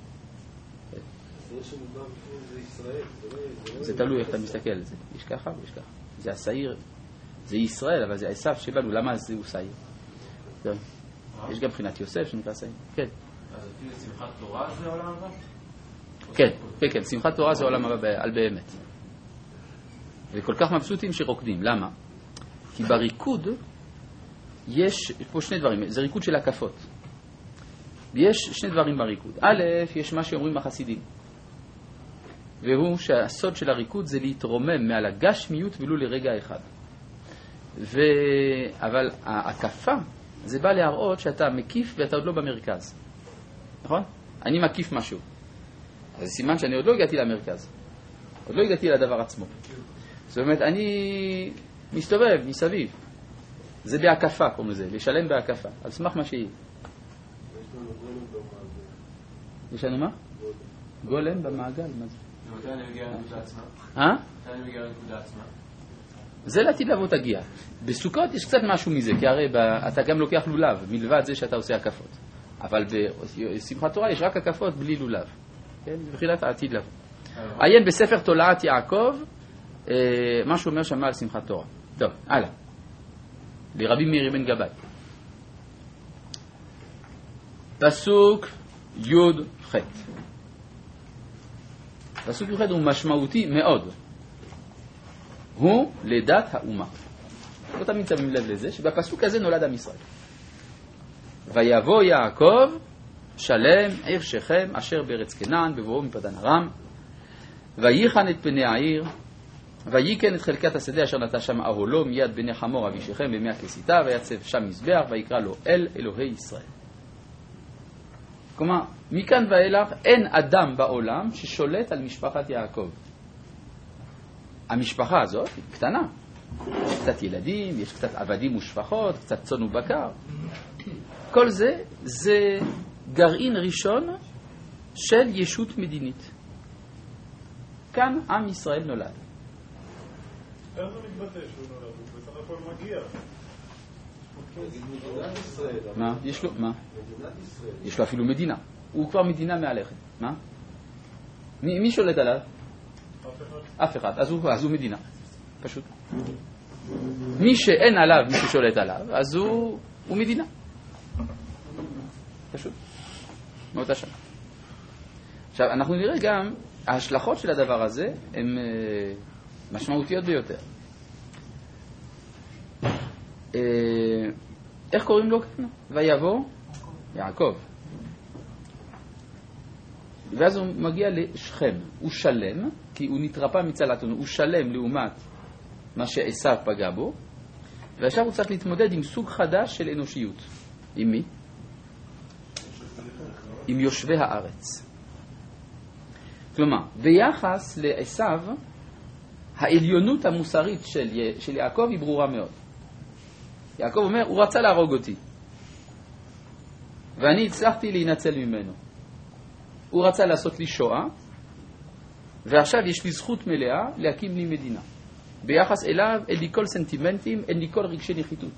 זה תלוי איך אתה מסתכל על זה. יש ככה ויש ככה. זה השעיר, זה ישראל, אבל זה עשיו שבנו. למה זה הוא שעיר? יש גם בחינת יוסף שנקרא שעיר. כן. אז לפי שמחת תורה זה עולם הבא? כן. שמחת תורה זה עולם הבא על באמת. וכל כך מבסוטים שרוקדים. למה? כי בריקוד יש פה שני דברים. זה ריקוד של הקפות. יש שני דברים בריקוד. א', יש מה שאומרים החסידים. והוא שהסוד של הריקוד זה להתרומם מעל הגשמיות ולו לרגע אחד. אבל ההקפה זה בא להראות שאתה מקיף ואתה עוד לא במרכז. נכון? אני מקיף משהו. אז זה סימן שאני עוד לא הגעתי למרכז. עוד לא הגעתי לדבר עצמו. זאת אומרת, אני מסתובב מסביב. זה בהקפה, קוראים לזה, לשלם בהקפה. על סמך מה שהיא. יש לנו מה? גולם במעגל, מה זה? מתי אני מגיע לנקודה עצמה? מתי אני מגיע לנקודה עצמה? זה לעתיד לבוא תגיע. בסוכות יש קצת משהו מזה, כי הרי אתה גם לוקח לולב, מלבד זה שאתה עושה הקפות. אבל בשמחת תורה יש רק הקפות בלי לולב. כן? מבחינת העתיד לבוא. עיין בספר תולעת יעקב, מה שהוא אומר שמה על שמחת תורה. טוב, הלאה. לרבי מאיר בן גבאי. פסוק י'-ח'. פסוק י'-ח' הוא משמעותי מאוד. הוא לידת האומה. לא תמיד שמים לב לזה, שבפסוק הזה נולד עם ישראל. ויבוא יעקב שלם עיר שכם אשר בארץ כנען בבואו מפדן ארם, וייחן את פני העיר, ויקן את חלקת השדה אשר נטע שם אהולו מיד בני חמור אבי שכם במי הכסיתה, ויצב שם מזבח ויקרא לו אל אלוהי ישראל. כלומר, מכאן ואילך אין אדם בעולם ששולט על משפחת יעקב. המשפחה הזאת היא קטנה. יש קצת ילדים, יש קצת עבדים ושפחות, קצת צאן ובקר. כל זה, זה גרעין ראשון של ישות מדינית. כאן עם ישראל נולד. איך זה מתבטא שהוא נולד? הוא בסך הכל מגיע. מדינת ישראל. מה? יש לו, מה? יש לו אפילו מדינה. הוא כבר מדינה מהלכת. מה? מי שולט עליו? אף אחד. אז הוא מדינה. פשוט. מי שאין עליו, מי ששולט עליו, אז הוא מדינה. פשוט. מאותה שנה. עכשיו, אנחנו נראה גם, ההשלכות של הדבר הזה הן משמעותיות ביותר. איך קוראים לו כאן? ויבוא יעקב. ואז הוא מגיע לשכם. הוא שלם, כי הוא נתרפא מצלתנו. הוא שלם לעומת מה שעשיו פגע בו. ועכשיו הוא צריך להתמודד עם סוג חדש של אנושיות. עם מי? עם יושבי הארץ. כלומר, ביחס לעשיו, העליונות המוסרית של יעקב היא ברורה מאוד. יעקב אומר, הוא רצה להרוג אותי. ואני הצלחתי להינצל ממנו. הוא רצה לעשות לי שואה, ועכשיו יש לי זכות מלאה להקים לי מדינה. ביחס אליו אין לי כל סנטימנטים, אין לי כל רגשי נחיתות.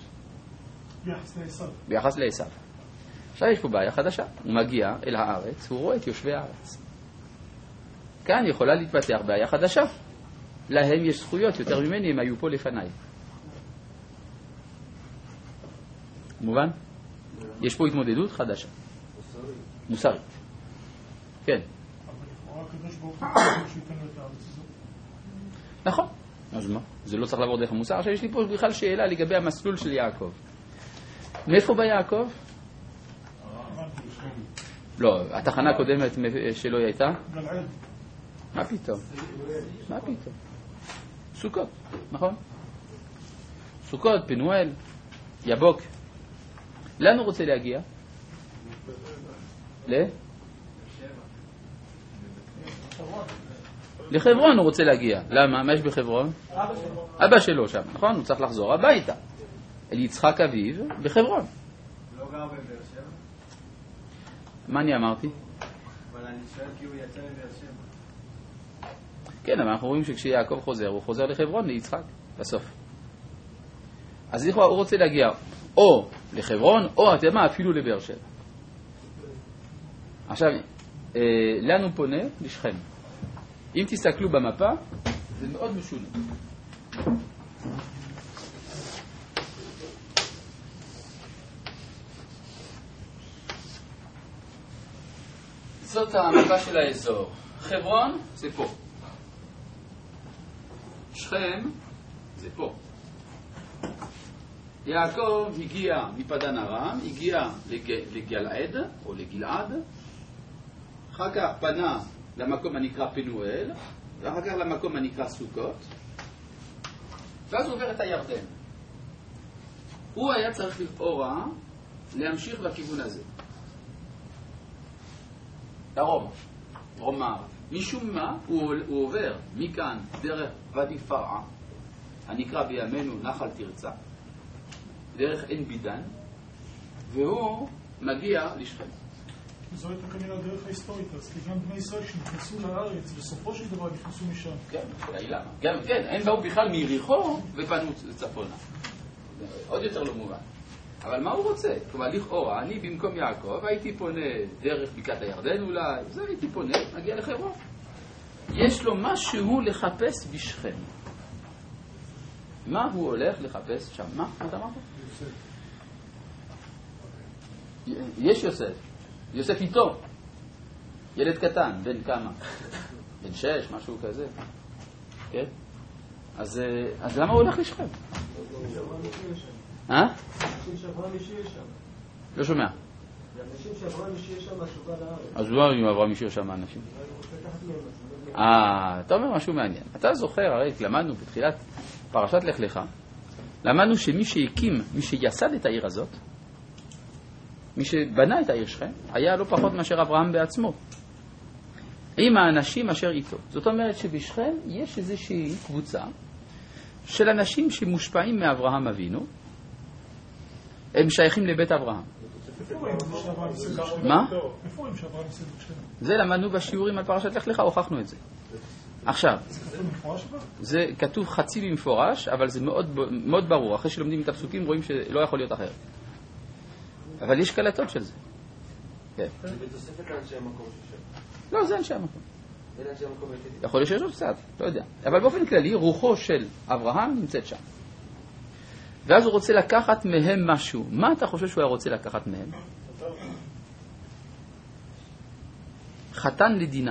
ביחס לעשיו. עכשיו יש פה בעיה חדשה. הוא מגיע אל הארץ, הוא רואה את יושבי הארץ. כאן יכולה להתפתח בעיה חדשה. להם יש זכויות יותר ממני, הם היו פה לפניי. מובן? יש פה התמודדות חדשה. מוסרית. כן. נכון. אז מה? זה לא צריך לעבור דרך המוסר. עכשיו יש לי פה בכלל שאלה לגבי המסלול של יעקב. מאיפה בא יעקב? לא, התחנה הקודמת שלו הייתה? גלעד. מה פתאום? מה פתאום? סוכות, נכון? סוכות, פנואל, יבוק. לאן הוא רוצה להגיע? לחברון הוא רוצה להגיע. למה? מה יש בחברון? אבא שלו שם, נכון? הוא צריך לחזור הביתה. אל יצחק אביו בחברון. לא גר בבאר שבע? מה אני אמרתי? אבל אני שואל כי הוא יצא מבאר שבע. כן, אבל אנחנו רואים שכשיעקב חוזר, הוא חוזר לחברון, ליצחק, בסוף. אז הוא רוצה להגיע או לחברון, או אתם מה, אפילו לבאר שבע. עכשיו, לאן הוא פונה? לשכם. אם תסתכלו במפה, זה מאוד משונה. זאת המפה של האזור. חברון זה פה. שכם זה פה. יעקב הגיע מפדן ארם, הגיע לגלעד או לגלעד, אחר כך פנה למקום הנקרא פנואל, ואחר כך למקום הנקרא סוכות, ואז הוא עובר את הירדן. הוא היה צריך לכאורה להמשיך בכיוון הזה. דרום, דרום מערב. משום מה הוא עובר מכאן דרך ואדי פרעה, הנקרא בימינו נחל תרצה, דרך עין בידן, והוא מגיע לשכם. זו הייתה כנראה הדרך ההיסטורית, אז כי גם בני ישראל שנכנסו לארץ, בסופו של דבר נכנסו משם. כן, למה? גם, כן, הם באו בכלל מיריחו ופנו צפונה. עוד יותר לא מובן. אבל מה הוא רוצה? כלומר, לכאורה, אני במקום יעקב הייתי פונה דרך בקעת הירדן אולי, זה הייתי פונה, נגיע לחברון. יש לו משהו לחפש בשכם. מה הוא הולך לחפש שם? מה אתה אמרת? יוסף. יש יוסף. יוסף איתו. ילד קטן, בן כמה? בן 6, משהו כזה. כן? אז למה הוא הולך לשכם? אנשים שאברהם השאיר שם. לא שומע. אנשים שאברהם השאיר שם מהשובה לארץ. אז לא אם אברהם השאיר שם אנשים. אתה אומר משהו מעניין. אתה זוכר, הרי למדנו בתחילת פרשת לך לך, למדנו שמי שהקים, מי שיסד את העיר הזאת, מי שבנה את העיר שכם, היה לא פחות מאשר אברהם בעצמו, עם האנשים אשר איתו. זאת אומרת שבשכם יש איזושהי קבוצה של אנשים שמושפעים מאברהם אבינו, הם שייכים לבית אברהם. מה? איפה רואים שאברהם ייסד את שכם? זה למדנו בשיעורים על פרשת לך לך, הוכחנו את זה. עכשיו, זה כתוב חצי במפורש, אבל זה מאוד ברור. אחרי שלומדים את הפסוקים רואים שלא יכול להיות אחרת. אבל יש קלטות של זה. כן. זה בתוספת לאנשי המקום ששם. לא, זה אנשי המקום. זה אנשי המקום היחידי. יכול להיות שיש עוד קצת, לא יודע. אבל באופן כללי, רוחו של אברהם נמצאת שם. ואז הוא רוצה לקחת מהם משהו. מה אתה חושב שהוא היה רוצה לקחת מהם? חתן לדינה.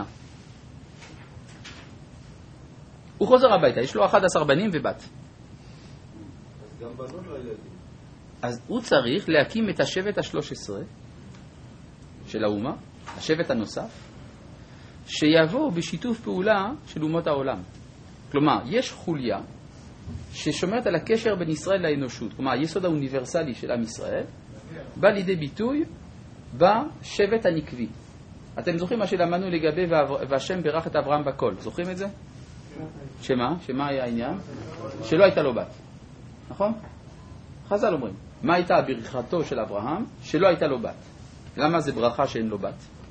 הוא חוזר הביתה, יש לו 11 בנים ובת. אז גם בנות לא ילדים. אז הוא צריך להקים את השבט ה-13 של האומה, השבט הנוסף, שיבוא בשיתוף פעולה של אומות העולם. כלומר, יש חוליה ששומרת על הקשר בין ישראל לאנושות. כלומר, היסוד האוניברסלי של עם ישראל בא לידי ביטוי בשבט הנקבי. אתם זוכרים מה שלמדנו לגבי והשם ברך את אברהם בכל? זוכרים את זה? שמה? שמה היה העניין? שלא הייתה לו בת. נכון? חז"ל אומרים. מה הייתה ברכתו של אברהם? שלא הייתה לו בת. למה זה ברכה שאין לו בת?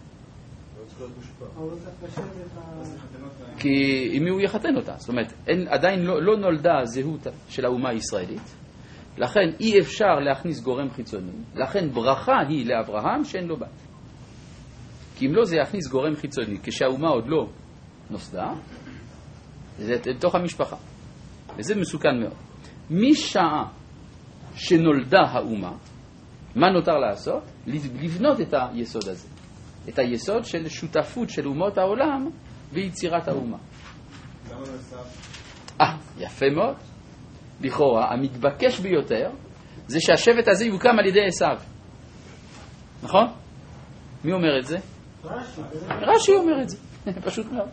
כי אם הוא יחתן אותה. זאת אומרת, עדיין לא נולדה הזהות של האומה הישראלית. לכן אי אפשר להכניס גורם חיצוני. לכן ברכה היא לאברהם שאין לו בת. כי אם לא זה יכניס גורם חיצוני. כשהאומה עוד לא נוסדה, זה לתוך המשפחה. וזה מסוכן מאוד. משעה שנולדה האומה, מה נותר לעשות? לבנות את היסוד הזה. את היסוד של שותפות של אומות העולם ביצירת האומה. למה לא עשיו? יפה מאוד. לכאורה, המתבקש ביותר זה שהשבט הזה יוקם על ידי עשיו. נכון? מי אומר את זה? רש"י אומר את זה. פשוט מאוד.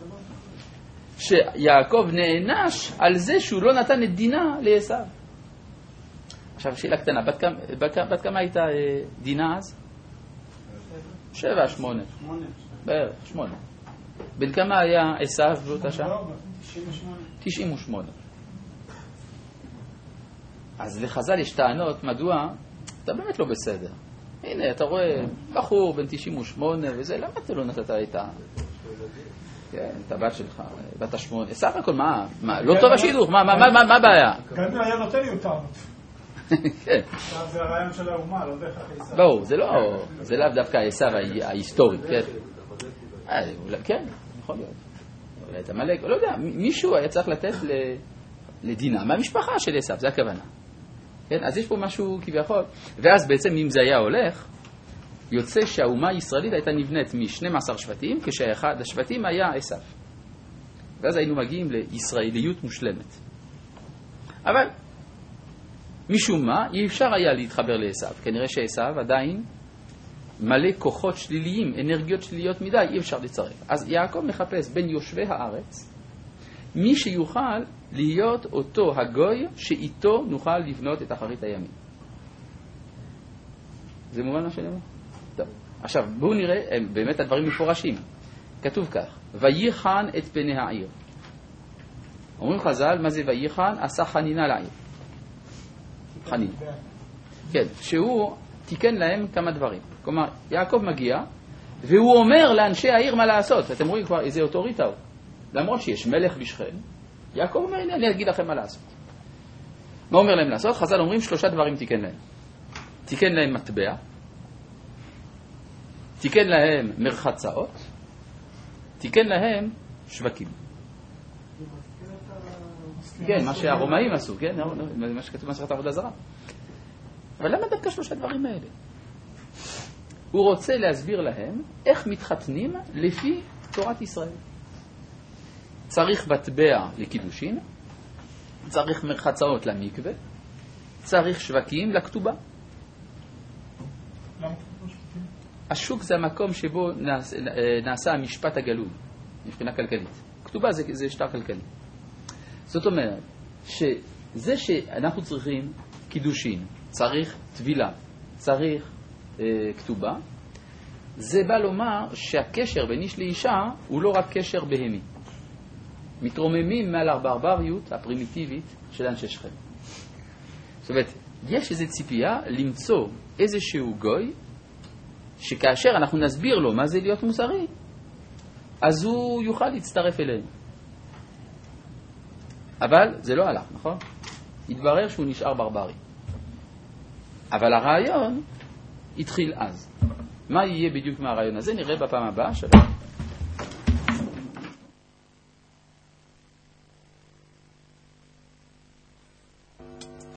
שיעקב נענש על זה שהוא לא נתן את דינה לעשיו. עכשיו שאלה קטנה, בת כמה הייתה דינה אז? 7, 8. בערך, 8. בין כמה היה עשיו באותה שעה? 98. אז לחז"ל יש טענות, מדוע? אתה באמת לא בסדר. הנה, אתה רואה בחור בן 98 וזה, למה אתה לא נתת את הבת שלך, בת 8? סך הכל, מה? לא טוב השידוך, מה הבעיה? גנדי היה נותן לי אותם. כן. זה הרעיון של האומה, לא דרך עשיו. ברור, זה לאו דווקא עשיו ההיסטורי, כן? כן, יכול להיות. אולי את המלך, לא יודע, מישהו היה צריך לתת לדינה מהמשפחה של עשיו, זה הכוונה. כן, אז יש פה משהו כביכול, ואז בעצם אם זה היה הולך, יוצא שהאומה הישראלית הייתה נבנית מ-12 שבטים, כשאחד השבטים היה עשיו. ואז היינו מגיעים לישראליות מושלמת. אבל משום מה, אי אפשר היה להתחבר לעשיו. כנראה שעשיו עדיין מלא כוחות שליליים, אנרגיות שליליות מדי, אי אפשר לצרף. אז יעקב מחפש בין יושבי הארץ, מי שיוכל להיות אותו הגוי שאיתו נוכל לבנות את אחרית הימים. זה מובן מה שאני אומר? טוב. עכשיו, בואו נראה, באמת הדברים מפורשים. כתוב כך, וייחן את פני העיר. אומרים חז"ל, מה זה וייחן? עשה חנינה לעיר. חנין. כן, שהוא תיקן להם כמה דברים. כלומר, יעקב מגיע, והוא אומר לאנשי העיר מה לעשות. אתם רואים כבר איזה אוטוריטה הוא. למרות שיש מלך בשכם, יעקב אומר, הנה, אני אגיד לכם מה לעשות. מה אומר להם לעשות? חז"ל אומרים 3 דברים תיקן להם. תיקן להם מטבע, תיקן להם מרחצאות, תיקן להם שווקים. כן, מה שהרומאים עשו, כן, מה שכתוב במסכת עבודה זרה. אבל למה דווקא 3 דברים האלה? הוא רוצה להסביר להם איך מתחתנים לפי תורת ישראל. צריך מטבע לקידושין, צריך מרחצאות למקווה, צריך שווקים לכתובה. השוק זה המקום שבו נעשה המשפט הגלוי, מבחינה כלכלית. כתובה זה שטר כלכלי. זאת אומרת, שזה שאנחנו צריכים קידושין, צריך טבילה, צריך כתובה, זה בא לומר שהקשר בין איש לאישה הוא לא רק קשר בהמי. מתרוממים מעל הברבריות הפרימיטיבית של אנשי שכם. זאת אומרת, יש איזו ציפייה למצוא איזשהו גוי שכאשר אנחנו נסביר לו מה זה להיות מוסרי, אז הוא יוכל להצטרף אלינו. אבל זה לא הלך, נכון? התברר שהוא נשאר ברברי. אבל הרעיון התחיל אז. מה יהיה בדיוק מהרעיון הזה? נראה בפעם הבאה. שלום.